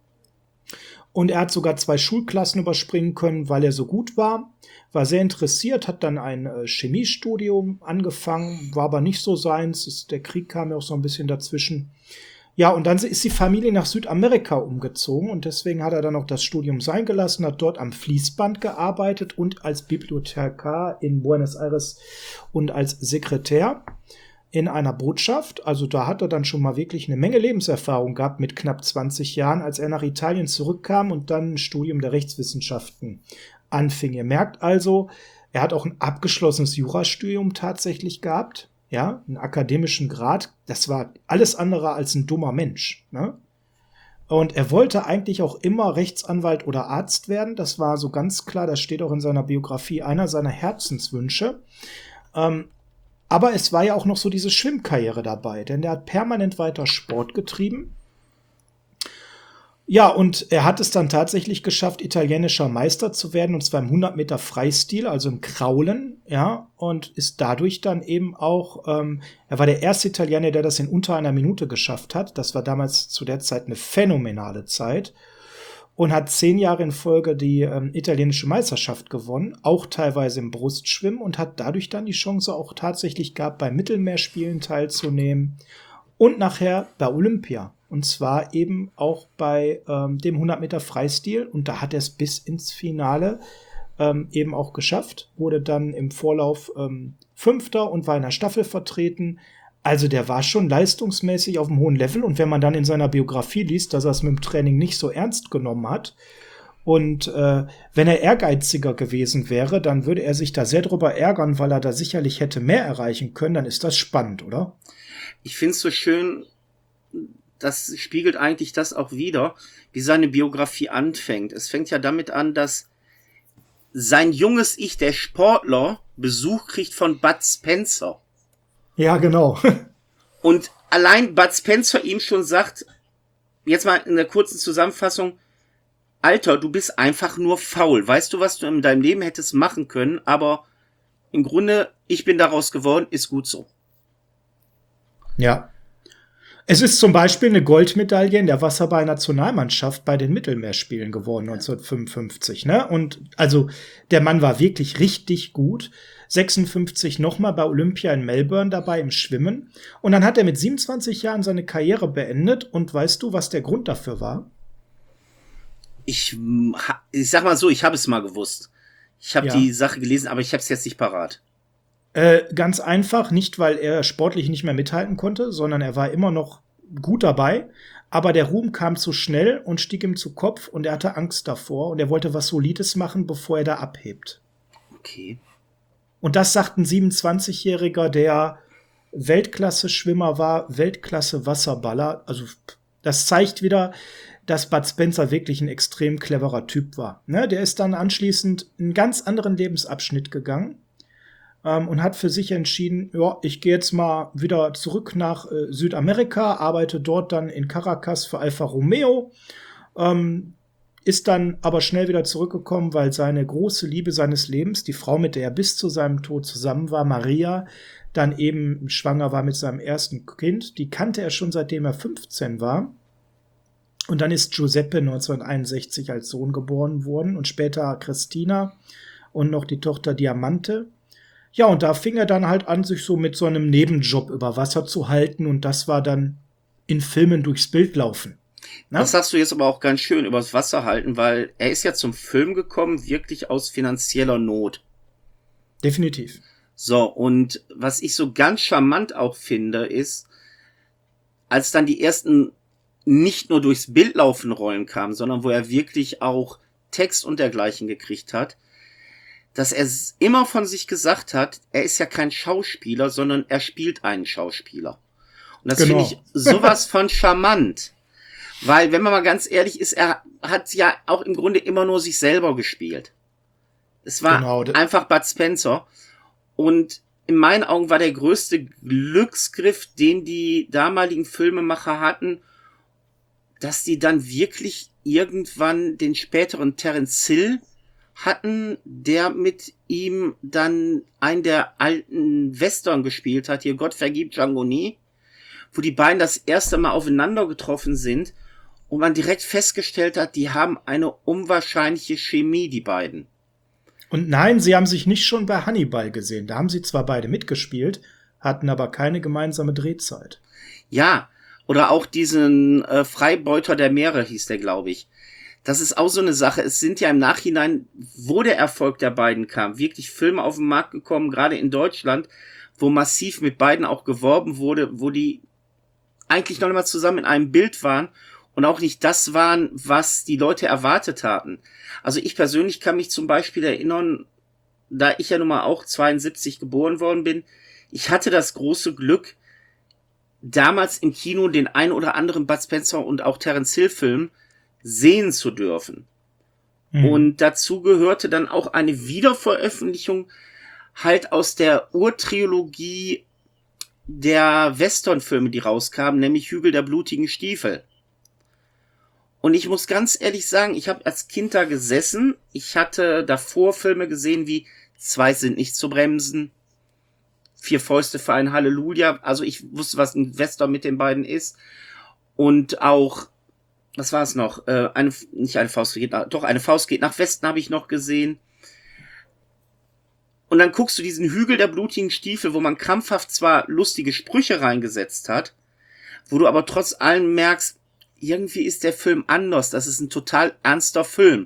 Und er hat sogar zwei Schulklassen überspringen können, weil er so gut war. War sehr interessiert, hat dann ein äh, Chemiestudium angefangen, war aber nicht so seins. Es, der Krieg kam ja auch so ein bisschen dazwischen. Ja, und dann ist die Familie nach Südamerika umgezogen und deswegen hat er dann auch das Studium sein gelassen, hat dort am Fließband gearbeitet und als Bibliothekar in Buenos Aires und als Sekretär in einer Botschaft. Also da hat er dann schon mal wirklich eine Menge Lebenserfahrung gehabt mit knapp zwanzig Jahren, als er nach Italien zurückkam und dann ein Studium der Rechtswissenschaften anfing. Ihr merkt also, er hat auch ein abgeschlossenes Jurastudium tatsächlich gehabt. Ja, einen akademischen Grad, das war alles andere als ein dummer Mensch, ne? Und er wollte eigentlich auch immer Rechtsanwalt oder Arzt werden, das war so ganz klar, das steht auch in seiner Biografie, einer seiner Herzenswünsche. Ähm, aber es war ja auch noch so diese Schwimmkarriere dabei, denn der hat permanent weiter Sport getrieben. Ja, und er hat es dann tatsächlich geschafft, italienischer Meister zu werden, und zwar im hundert Meter Freistil, also im Kraulen, ja, und ist dadurch dann eben auch, ähm, er war der erste Italiener, der das in unter einer Minute geschafft hat. Das war damals zu der Zeit eine phänomenale Zeit und hat zehn Jahre in Folge die ähm, italienische Meisterschaft gewonnen, auch teilweise im Brustschwimmen, und hat dadurch dann die Chance auch tatsächlich gehabt, bei Mittelmeerspielen teilzunehmen und nachher bei Olympia. Und zwar eben auch bei ähm, dem hundert Meter Freistil. Und da hat er es bis ins Finale ähm, eben auch geschafft. Wurde dann im Vorlauf ähm, Fünfter und war in der Staffel vertreten. Also der war schon leistungsmäßig auf einem hohen Level. Und wenn man dann in seiner Biografie liest, dass er es mit dem Training nicht so ernst genommen hat. Und äh, wenn er ehrgeiziger gewesen wäre, dann würde er sich da sehr drüber ärgern, weil er da sicherlich hätte mehr erreichen können. Dann ist das spannend, oder? Ich finde es so schön, das spiegelt eigentlich das auch wider, wie seine Biografie anfängt. Es fängt ja damit an, dass sein junges Ich, der Sportler, Besuch kriegt von Bud Spencer. Ja, genau. Und allein Bud Spencer ihm schon sagt, jetzt mal in der kurzen Zusammenfassung, Alter, du bist einfach nur faul. Weißt du, was du in deinem Leben hättest machen können, aber im Grunde, ich bin daraus geworden, ist gut so. Ja. Es ist zum Beispiel eine Goldmedaille in der Wasserball-Nationalmannschaft bei den Mittelmeerspielen geworden, neunzehnhundertfünfundfünfzig, ne? Und also der Mann war wirklich richtig gut. sechsundfünfzig nochmal bei Olympia in Melbourne dabei im Schwimmen. Und dann hat er mit siebenundzwanzig Jahren seine Karriere beendet. Und weißt du, was der Grund dafür war? Ich, ich sag mal so, ich habe es mal gewusst. Ich habe Ja. die Sache gelesen, aber ich habe es jetzt nicht parat. Äh, ganz einfach, nicht weil er sportlich nicht mehr mithalten konnte, sondern er war immer noch gut dabei. Aber der Ruhm kam zu schnell und stieg ihm zu Kopf und er hatte Angst davor und er wollte was Solides machen, bevor er da abhebt. Okay. Und das sagt ein siebenundzwanzigjähriger, der Weltklasse-Schwimmer war, Weltklasse-Wasserballer. Also das zeigt wieder, dass Bud Spencer wirklich ein extrem cleverer Typ war. Ne? Der ist dann anschließend einen ganz anderen Lebensabschnitt gegangen ähm, und hat für sich entschieden, ja, ich gehe jetzt mal wieder zurück nach äh, Südamerika, arbeite dort dann in Caracas für Alfa Romeo, ähm, ist dann aber schnell wieder zurückgekommen, weil seine große Liebe seines Lebens, die Frau, mit der er bis zu seinem Tod zusammen war, Maria, dann eben schwanger war mit seinem ersten Kind. Die kannte er schon, seitdem er fünfzehn war. Und dann ist Giuseppe neunzehnhunderteinundsechzig als Sohn geboren worden und später Christina und noch die Tochter Diamante. Ja, und da fing er dann halt an, sich so mit so einem Nebenjob über Wasser zu halten und das war dann in Filmen durchs Bild laufen. Na? Das sagst du jetzt aber auch ganz schön, übers Wasser halten, weil er ist ja zum Film gekommen, wirklich aus finanzieller Not. Definitiv. So, und was ich so ganz charmant auch finde, ist, als dann die ersten nicht nur durchs Bild laufen Rollen kamen, sondern wo er wirklich auch Text und dergleichen gekriegt hat, dass er immer von sich gesagt hat, er ist ja kein Schauspieler, sondern er spielt einen Schauspieler. Und das genau. finde ich sowas von charmant. Weil, wenn man mal ganz ehrlich ist, er hat ja auch im Grunde immer nur sich selber gespielt. Es war genau. einfach Bud Spencer. Und in meinen Augen war der größte Glücksgriff, den die damaligen Filmemacher hatten, dass die dann wirklich irgendwann den späteren Terence Hill hatten, der mit ihm dann einen der alten Western gespielt hat, hier Gott vergib Django nie, wo die beiden das erste Mal aufeinander getroffen sind und man direkt festgestellt hat, die haben eine unwahrscheinliche Chemie, die beiden. Und nein, sie haben sich nicht schon bei Hannibal gesehen. Da haben sie zwar beide mitgespielt, hatten aber keine gemeinsame Drehzeit. Ja, oder auch diesen äh, Freibeuter der Meere hieß der, glaube ich. Das ist auch so eine Sache. Es sind ja im Nachhinein, wo der Erfolg der beiden kam, wirklich Filme auf den Markt gekommen, gerade in Deutschland, wo massiv mit beiden auch geworben wurde, wo die eigentlich noch einmal zusammen in einem Bild waren und auch nicht das waren, was die Leute erwartet hatten. Also ich persönlich kann mich zum Beispiel erinnern, da ich ja nun mal auch zweiundsiebzig geboren worden bin, ich hatte das große Glück, damals im Kino den ein oder anderen Bud Spencer und auch Terence Hill Film sehen zu dürfen. Mhm. Und dazu gehörte dann auch eine Wiederveröffentlichung halt aus der Urtrilogie der Westernfilme, die rauskamen, nämlich Hügel der blutigen Stiefel. Und ich muss ganz ehrlich sagen, ich habe als Kind da gesessen, ich hatte davor Filme gesehen wie Zwei sind nicht zu bremsen, Vier Fäuste für ein Halleluja, also ich wusste, was ein Western mit den beiden ist. Und auch, was war es noch? Äh, eine, nicht eine Faust geht nach, doch eine Faust geht nach Westen habe ich noch gesehen. Und dann guckst du diesen Hügel der blutigen Stiefel, wo man krampfhaft zwar lustige Sprüche reingesetzt hat, wo du aber trotz allem merkst, irgendwie ist der Film anders. Das ist ein total ernster Film.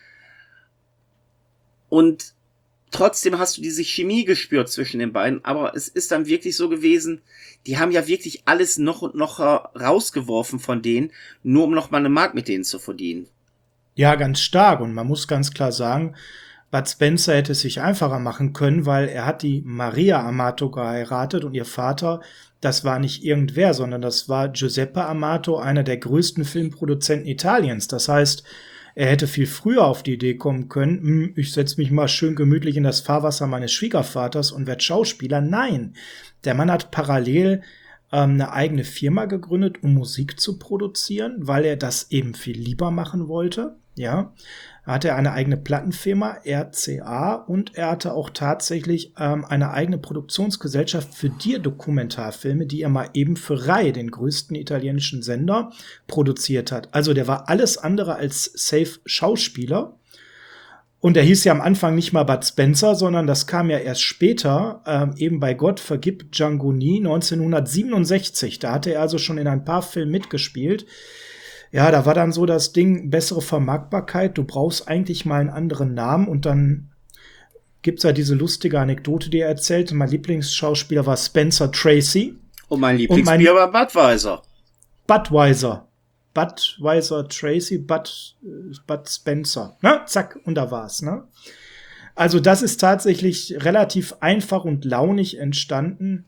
Und trotzdem hast du diese Chemie gespürt zwischen den beiden, aber es ist dann wirklich so gewesen, die haben ja wirklich alles noch und noch rausgeworfen von denen, nur um noch mal eine Mark mit denen zu verdienen. Ja, ganz stark. Und man muss ganz klar sagen, Bud Spencer hätte es sich einfacher machen können, weil er hat die Maria Amato geheiratet und ihr Vater, das war nicht irgendwer, sondern das war Giuseppe Amato, einer der größten Filmproduzenten Italiens. Das heißt, er hätte viel früher auf die Idee kommen können, ich setze mich mal schön gemütlich in das Fahrwasser meines Schwiegervaters und werde Schauspieler. Nein, der Mann hat parallel ähm, eine eigene Firma gegründet, um Musik zu produzieren, weil er das eben viel lieber machen wollte. Ja, er hatte eine eigene Plattenfirma, R C A, und er hatte auch tatsächlich ähm, eine eigene Produktionsgesellschaft für Tierdokumentarfilme, die er mal eben für Rai, den größten italienischen Sender, produziert hat. Also der war alles andere als safe Schauspieler. Und er hieß ja am Anfang nicht mal Bud Spencer, sondern das kam ja erst später, ähm, eben bei Gott vergib Django nie, neunzehnhundertsiebenundsechzig. Da hatte er also schon in ein paar Filmen mitgespielt. Ja, da war dann so das Ding, bessere Vermarktbarkeit, du brauchst eigentlich mal einen anderen Namen und dann gibt's ja diese lustige Anekdote, die er erzählt. Mein Lieblingsschauspieler war Spencer Tracy. Und mein Lieblingsbier war Budweiser. Budweiser. Budweiser Tracy, Bud, Bud Spencer. Ne? Zack, und da war's. Ne? Also das ist tatsächlich relativ einfach und launig entstanden.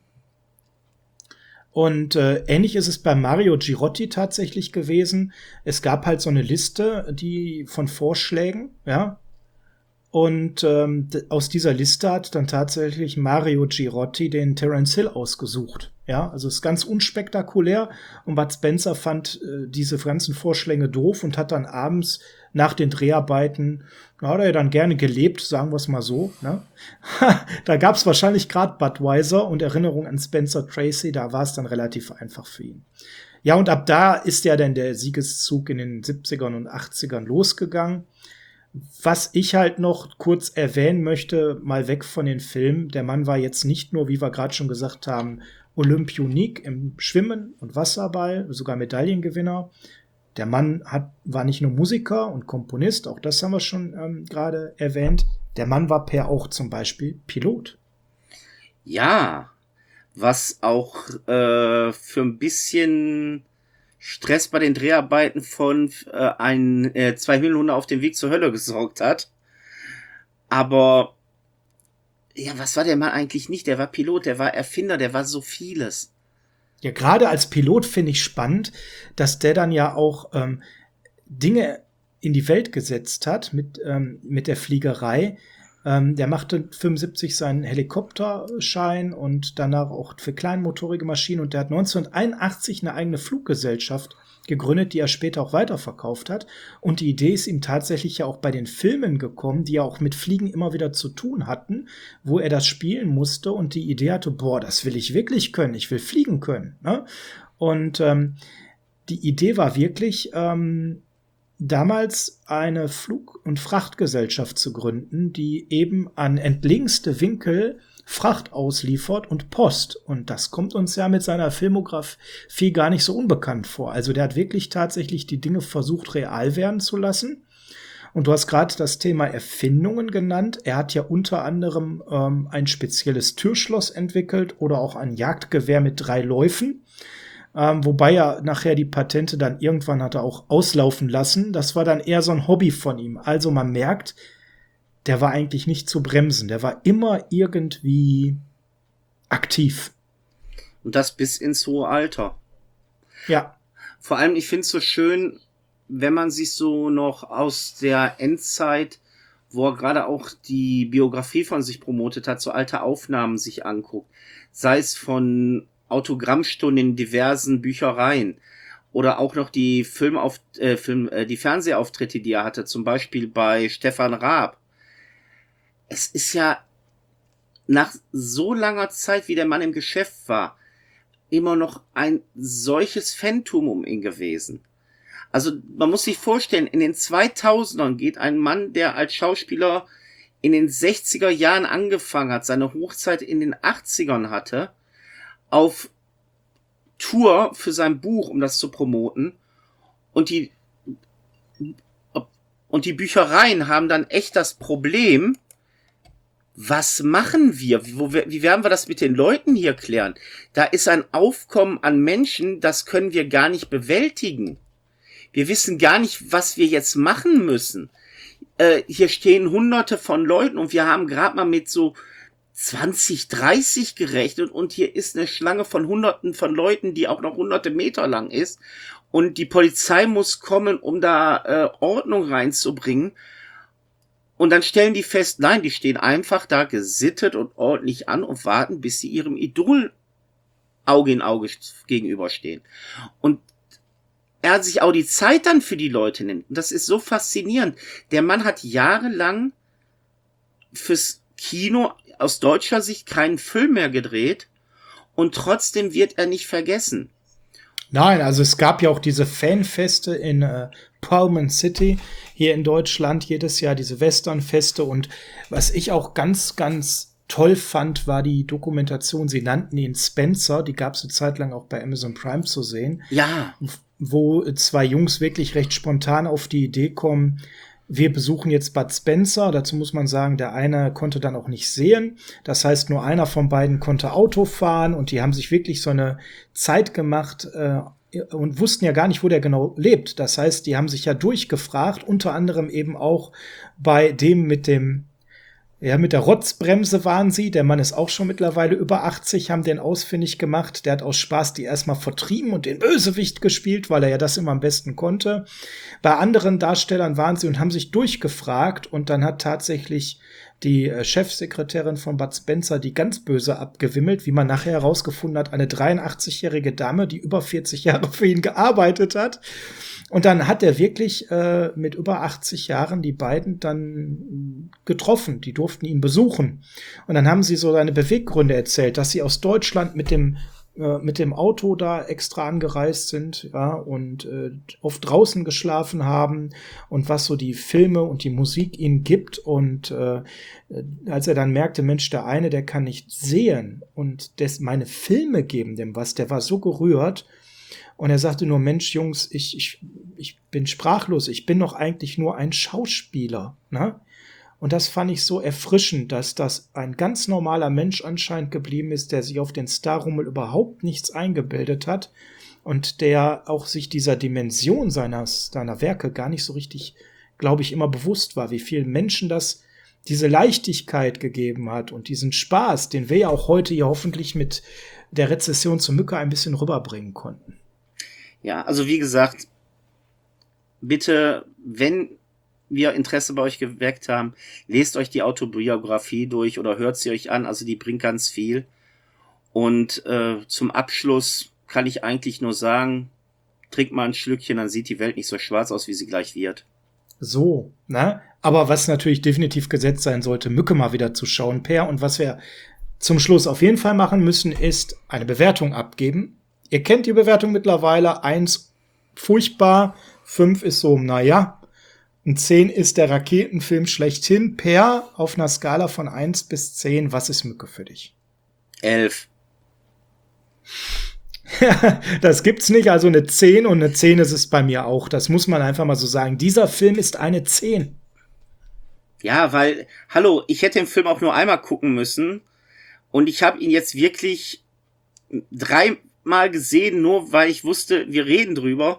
Und äh, ähnlich ist es bei Mario Girotti tatsächlich gewesen. Es gab halt so eine Liste, die von Vorschlägen, ja. Und ähm, d- aus dieser Liste hat dann tatsächlich Mario Girotti den Terence Hill ausgesucht. Ja, also ist ganz unspektakulär. Und Bud Spencer fand äh, diese ganzen Vorschläge doof und hat dann abends nach den Dreharbeiten, da hat er dann gerne gelebt, sagen wir es mal so. Ne? Da gab es wahrscheinlich gerade Budweiser und Erinnerung an Spencer Tracy, da war es dann relativ einfach für ihn. Ja, und ab da ist ja dann der Siegeszug in den siebzigern und achtzigern losgegangen. Was ich halt noch kurz erwähnen möchte, mal weg von den Filmen, der Mann war jetzt nicht nur, wie wir gerade schon gesagt haben, Olympionik im Schwimmen und Wasserball, sogar Medaillengewinner. Der Mann hat, war nicht nur Musiker und Komponist, auch das haben wir schon ähm, gerade erwähnt. Der Mann war per auch zum Beispiel Pilot. Ja, was auch äh, für ein bisschen Stress bei den Dreharbeiten von äh, ein, äh, zwei Höhlenhunde auf dem Weg zur Hölle gesorgt hat. Aber ja, was war der Mann eigentlich nicht? Der war Pilot, der war Erfinder, der war so vieles. Ja, gerade als Pilot finde ich spannend, dass der dann ja auch ähm, Dinge in die Welt gesetzt hat mit, ähm, mit der Fliegerei. Ähm, der machte fünfundsiebzig seinen Helikopterschein und danach auch für kleinmotorige Maschinen. Und der hat neunzehnhunderteinundachtzig eine eigene Fluggesellschaft gegründet, die er später auch weiterverkauft hat. Und die Idee ist ihm tatsächlich ja auch bei den Filmen gekommen, die ja auch mit Fliegen immer wieder zu tun hatten, wo er das spielen musste und die Idee hatte, boah, das will ich wirklich können, ich will fliegen können. Ne? Und ähm, die Idee war wirklich, ähm, damals eine Flug- und Frachtgesellschaft zu gründen, die eben an entlegenste Winkel Fracht ausliefert und Post. Und das kommt uns ja mit seiner Filmografie gar nicht so unbekannt vor. Also der hat wirklich tatsächlich die Dinge versucht, real werden zu lassen. Und du hast gerade das Thema Erfindungen genannt. Er hat ja unter anderem ähm, ein spezielles Türschloss entwickelt oder auch ein Jagdgewehr mit drei Läufen. Ähm, wobei er nachher die Patente dann irgendwann hat er auch auslaufen lassen. Das war dann eher so ein Hobby von ihm. Also man merkt, der war eigentlich nicht zu bremsen. Der war immer irgendwie aktiv. Und das bis ins hohe Alter. Ja. Vor allem, ich finde es so schön, wenn man sich so noch aus der Endzeit, wo er gerade auch die Biografie von sich promotet hat, so alte Aufnahmen sich anguckt. Sei es von Autogrammstunden in diversen Büchereien oder auch noch die Filmauf äh, Film, äh, die Fernsehauftritte, die er hatte, zum Beispiel bei Stefan Raab. Es ist ja nach so langer Zeit, wie der Mann im Geschäft war, immer noch ein solches Phantom um ihn gewesen. Also man muss sich vorstellen, in den zweitausendern geht ein Mann, der als Schauspieler in den sechziger Jahren angefangen hat, seine Hochzeit in den achtzigern hatte, auf Tour für sein Buch, um das zu promoten. Und die, und die Büchereien haben dann echt das Problem, was machen wir? Wo, wie werden wir das mit den Leuten hier klären? Da ist ein Aufkommen an Menschen, das können wir gar nicht bewältigen. Wir wissen gar nicht, was wir jetzt machen müssen. Äh, hier stehen hunderte von Leuten und wir haben gerade mal mit so zwanzig, dreißig gerechnet und hier ist eine Schlange von hunderten von Leuten, die auch noch hunderte Meter lang ist und die Polizei muss kommen, um da äh, Ordnung reinzubringen. Und dann stellen die fest, nein, die stehen einfach da gesittet und ordentlich an und warten, bis sie ihrem Idol Auge in Auge gegenüberstehen. Und er hat sich auch die Zeit dann für die Leute nimmt. Und das ist so faszinierend. Der Mann hat jahrelang fürs Kino aus deutscher Sicht keinen Film mehr gedreht und trotzdem wird er nicht vergessen. Nein, also es gab ja auch diese Fanfeste in äh, Pullman City hier in Deutschland jedes Jahr, diese Westernfeste. Und was ich auch ganz, ganz toll fand, war die Dokumentation, sie nannten ihn Spencer, die gab es eine Zeit lang auch bei Amazon Prime zu sehen. Ja. Wo zwei Jungs wirklich recht spontan auf die Idee kommen, wir besuchen jetzt Bud Spencer. Dazu muss man sagen, der eine konnte dann auch nicht sehen. Das heißt, nur einer von beiden konnte Auto fahren und die haben sich wirklich so eine Zeit gemacht äh, und wussten ja gar nicht, wo der genau lebt. Das heißt, die haben sich ja durchgefragt, unter anderem eben auch bei dem mit dem Ja, mit der Rotzbremse waren sie. Der Mann ist auch schon mittlerweile über achtzig, haben den ausfindig gemacht. Der hat aus Spaß die erstmal vertrieben und den Bösewicht gespielt, weil er ja das immer am besten konnte. Bei anderen Darstellern waren sie und haben sich durchgefragt. Und dann hat tatsächlich die äh, Chefsekretärin von Bud Spencer die ganz böse abgewimmelt, wie man nachher herausgefunden hat, eine dreiundachtzigjährige Dame, die über vierzig Jahre für ihn gearbeitet hat. Und dann hat er wirklich äh, mit über achtzig Jahren die beiden dann getroffen. Die durften ihn besuchen. Und dann haben sie so seine Beweggründe erzählt, dass sie aus Deutschland mit dem äh, mit dem Auto da extra angereist sind, ja, und äh, oft draußen geschlafen haben und was so die Filme und die Musik ihnen gibt. Und äh, als er dann merkte, Mensch, der eine, der kann nicht sehen und des meine Filme geben dem was, der war so gerührt. Und er sagte nur, Mensch, Jungs, ich, ich, ich bin sprachlos, ich bin doch eigentlich nur ein Schauspieler, ne? Und das fand ich so erfrischend, dass das ein ganz normaler Mensch anscheinend geblieben ist, der sich auf den Starrummel überhaupt nichts eingebildet hat und der auch sich dieser Dimension seines, seiner Werke gar nicht so richtig, glaube ich, immer bewusst war, wie vielen Menschen das diese Leichtigkeit gegeben hat und diesen Spaß, den wir ja auch heute hier hoffentlich mit der Rezession zur Mücke ein bisschen rüberbringen konnten. Ja, also wie gesagt, bitte, wenn wir Interesse bei euch geweckt haben, lest euch die Autobiografie durch oder hört sie euch an, also die bringt ganz viel. Und äh, zum Abschluss kann ich eigentlich nur sagen, trink mal ein Schlückchen, dann sieht die Welt nicht so schwarz aus, wie sie gleich wird. So, ne? Aber was natürlich definitiv gesetzt sein sollte, Mücke mal wieder zu schauen, Per. Und was wir zum Schluss auf jeden Fall machen müssen, ist eine Bewertung abgeben. Ihr kennt die Bewertung mittlerweile. Eins furchtbar, fünf ist so, naja. Und zehn ist der Raketenfilm schlechthin. Per, auf einer Skala von eins bis zehn, was ist Mücke für dich? Elf. Das gibt's nicht, also eine zehn und eine zehn ist es bei mir auch. Das muss man einfach mal so sagen. Dieser Film ist eine zehn. Ja, weil, hallo, ich hätte den Film auch nur einmal gucken müssen. Und ich habe ihn jetzt wirklich dreimal gesehen, nur weil ich wusste, wir reden drüber.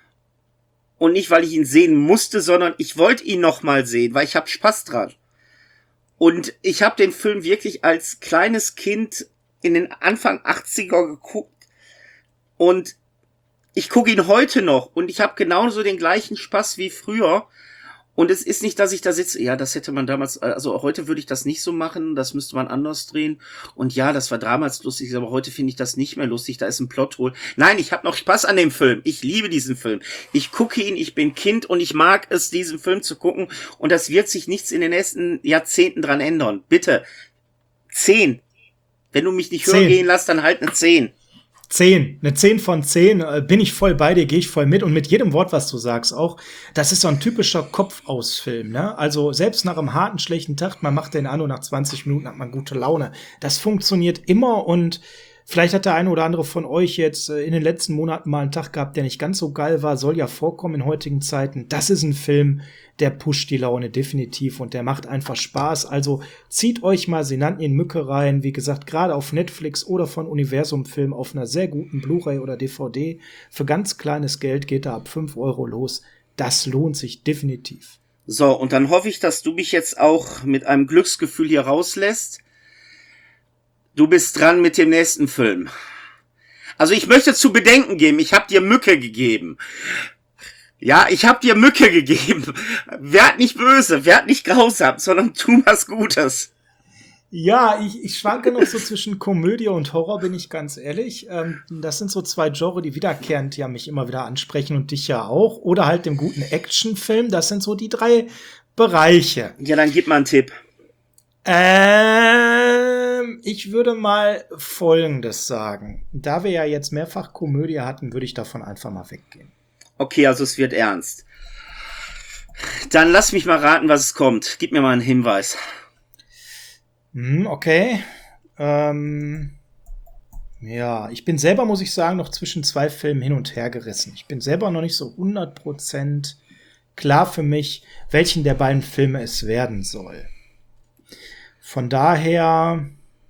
Und nicht, weil ich ihn sehen musste, sondern ich wollte ihn noch mal sehen, weil ich habe Spaß dran. Und ich habe den Film wirklich als kleines Kind in den Anfang achtziger geguckt. Und ich gucke ihn heute noch. Und ich habe genauso den gleichen Spaß wie früher. Und es ist nicht, dass ich da sitze, ja, das hätte man damals, also heute würde ich das nicht so machen, das müsste man anders drehen. Und ja, das war damals lustig, aber heute finde ich das nicht mehr lustig, da ist ein Plothole. Nein, ich habe noch Spaß an dem Film, ich liebe diesen Film. Ich gucke ihn, ich bin Kind und ich mag es, diesen Film zu gucken. Und das wird sich nichts in den nächsten Jahrzehnten dran ändern. Bitte, zehn. Wenn du mich nicht hören gehen lässt, dann halt eine zehn. zehn, eine zehn von zehn, äh, bin ich voll bei dir, gehe ich voll mit und mit jedem Wort, was du sagst auch, das ist so ein typischer Kopfausfilm, ne? Also selbst nach einem harten, schlechten Tag, man macht den an und nach zwanzig Minuten hat man gute Laune. Das funktioniert immer und vielleicht hat der eine oder andere von euch jetzt äh, in den letzten Monaten mal einen Tag gehabt, der nicht ganz so geil war, soll ja vorkommen in heutigen Zeiten. Das ist ein Film, der pusht die Laune definitiv und der macht einfach Spaß. Also zieht euch mal, sie nannten ihn Mücke rein, wie gesagt, gerade auf Netflix oder von Universum Film auf einer sehr guten Blu-ray oder D V D. Für ganz kleines Geld geht er ab fünf Euro los. Das lohnt sich definitiv. So, und dann hoffe ich, dass du mich jetzt auch mit einem Glücksgefühl hier rauslässt. Du bist dran mit dem nächsten Film. Also ich möchte zu bedenken geben, ich habe dir Mücke gegeben. Ja, ich hab dir Mücke gegeben. Werd nicht böse, werd nicht grausam, sondern tu was Gutes. Ja, ich, ich schwanke noch so zwischen Komödie und Horror, bin ich ganz ehrlich. Ähm, das sind so zwei Genres, die wiederkehrend ja mich immer wieder ansprechen und dich ja auch. Oder halt dem guten Actionfilm. Das sind so die drei Bereiche. Ja, dann gib mal einen Tipp. Ähm, ich würde mal Folgendes sagen. Da wir ja jetzt mehrfach Komödie hatten, würde ich davon einfach mal weggehen. Okay, also es wird ernst. Dann lass mich mal raten, was es kommt. Gib mir mal einen Hinweis. Hm, okay. Ähm, ja, ich bin selber, muss ich sagen, noch zwischen zwei Filmen hin und her gerissen. Ich bin selber noch nicht so hundert Prozent klar für mich, welchen der beiden Filme es werden soll. Von daher,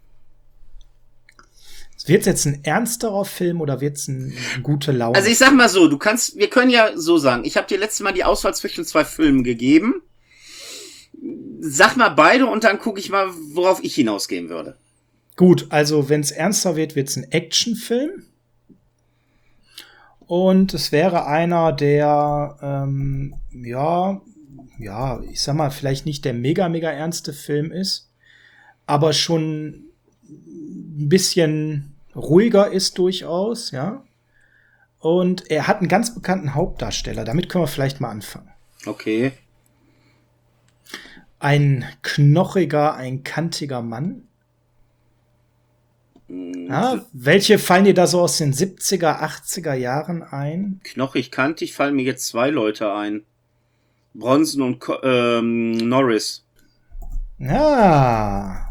wird es jetzt ein ernsterer Film oder wird es ein, ein gute Laune? Also ich sag mal so, du kannst, wir können ja so sagen, ich habe dir letztes Mal die Auswahl zwischen zwei Filmen gegeben. Sag mal beide und dann gucke ich mal, worauf ich hinausgehen würde. Gut, also wenn es ernster wird, wird es ein Actionfilm. Und es wäre einer, der, ähm, ja, ja, ich sag mal, vielleicht nicht der mega, mega ernste Film ist, aber schon ein bisschen ruhiger ist durchaus, ja. Und er hat einen ganz bekannten Hauptdarsteller. Damit können wir vielleicht mal anfangen. Okay. Ein knochiger, ein kantiger Mann. Ja, welche fallen dir da so aus den siebziger, achtziger Jahren ein? Knochig, kantig fallen mir jetzt zwei Leute ein. Bronson und ähm, Norris. Ja.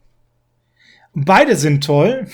Beide sind toll.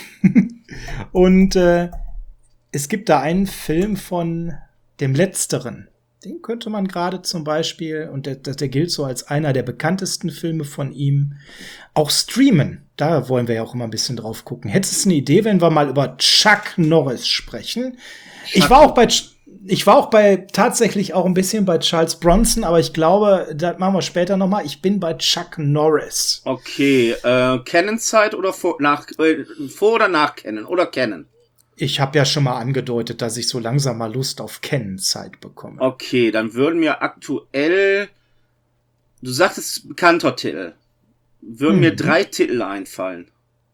Und äh, es gibt da einen Film von dem Letzteren. Den könnte man gerade zum Beispiel, und der, der gilt so als einer der bekanntesten Filme von ihm, auch streamen. Da wollen wir ja auch immer ein bisschen drauf gucken. Hättest du eine Idee, wenn wir mal über Chuck Norris sprechen? Chuck. Ich war auch bei, ich war auch bei, tatsächlich auch ein bisschen bei Charles Bronson, aber ich glaube, das machen wir später noch mal. Ich bin bei Chuck Norris. Okay, äh, Canon-Zeit oder vor, nach, äh, vor oder nach Canon? Oder Canon? Ich habe ja schon mal angedeutet, dass ich so langsam mal Lust auf Canon-Zeit bekomme. Okay, dann würden mir aktuell, du sagtest bekannter Titel, würden mhm. mir drei Titel einfallen.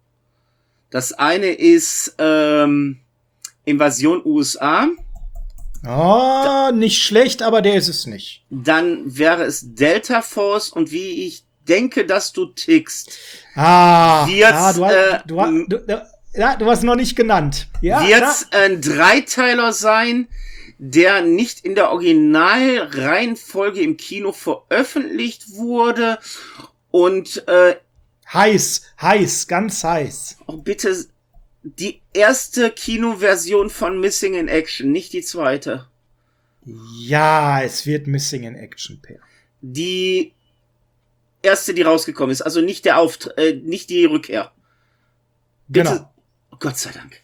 Das eine ist ähm, Invasion U S A. Oh, da, nicht schlecht, aber der ist es nicht. Dann wäre es Delta Force und wie ich denke, dass du tickst. Ah, ja, du, äh, du, du, du Ja, du hast noch nicht genannt. Ja, wird ein Dreiteiler sein, der nicht in der Originalreihenfolge im Kino veröffentlicht wurde und äh, heiß, heiß, ganz heiß. Oh, bitte die erste Kinoversion von Missing in Action, nicht die zweite. Ja, es wird Missing in Action, Per. Die erste, die rausgekommen ist, also nicht der Auft- äh, nicht die Rückkehr. Bitte. Genau. Gott sei Dank.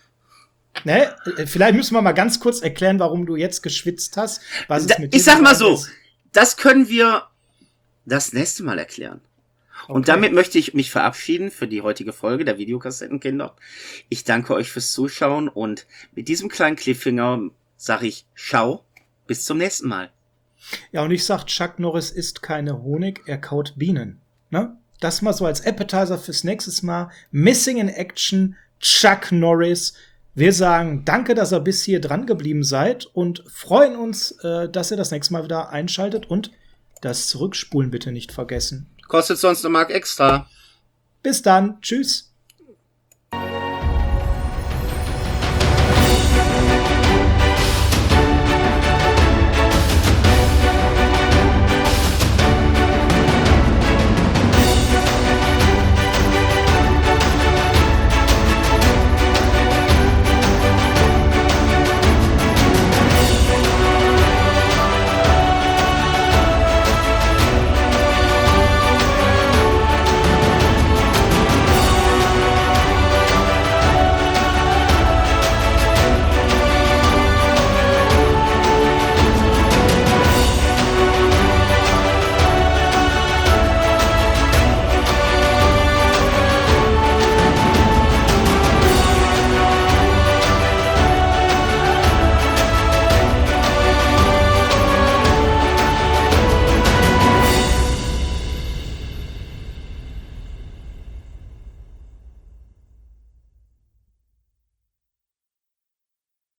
Ne, vielleicht müssen wir mal ganz kurz erklären, warum du jetzt geschwitzt hast. Was da, es mit ich sag mal so, ist. Das können wir das nächste Mal erklären. Okay. Und damit möchte ich mich verabschieden für die heutige Folge der Videokassettenkinder. Ich danke euch fürs Zuschauen und mit diesem kleinen Cliffhanger sage ich Ciao, bis zum nächsten Mal. Ja, und ich sag, Chuck Norris isst keine Honig, er kaut Bienen. Ne? Das mal so als Appetizer fürs nächste Mal. Missing in Action, Chuck Norris. Wir sagen danke, dass ihr bis hier dran geblieben seid und freuen uns, äh, dass ihr das nächste Mal wieder einschaltet und das Zurückspulen bitte nicht vergessen. Kostet sonst eine Mark extra. Bis dann. Tschüss.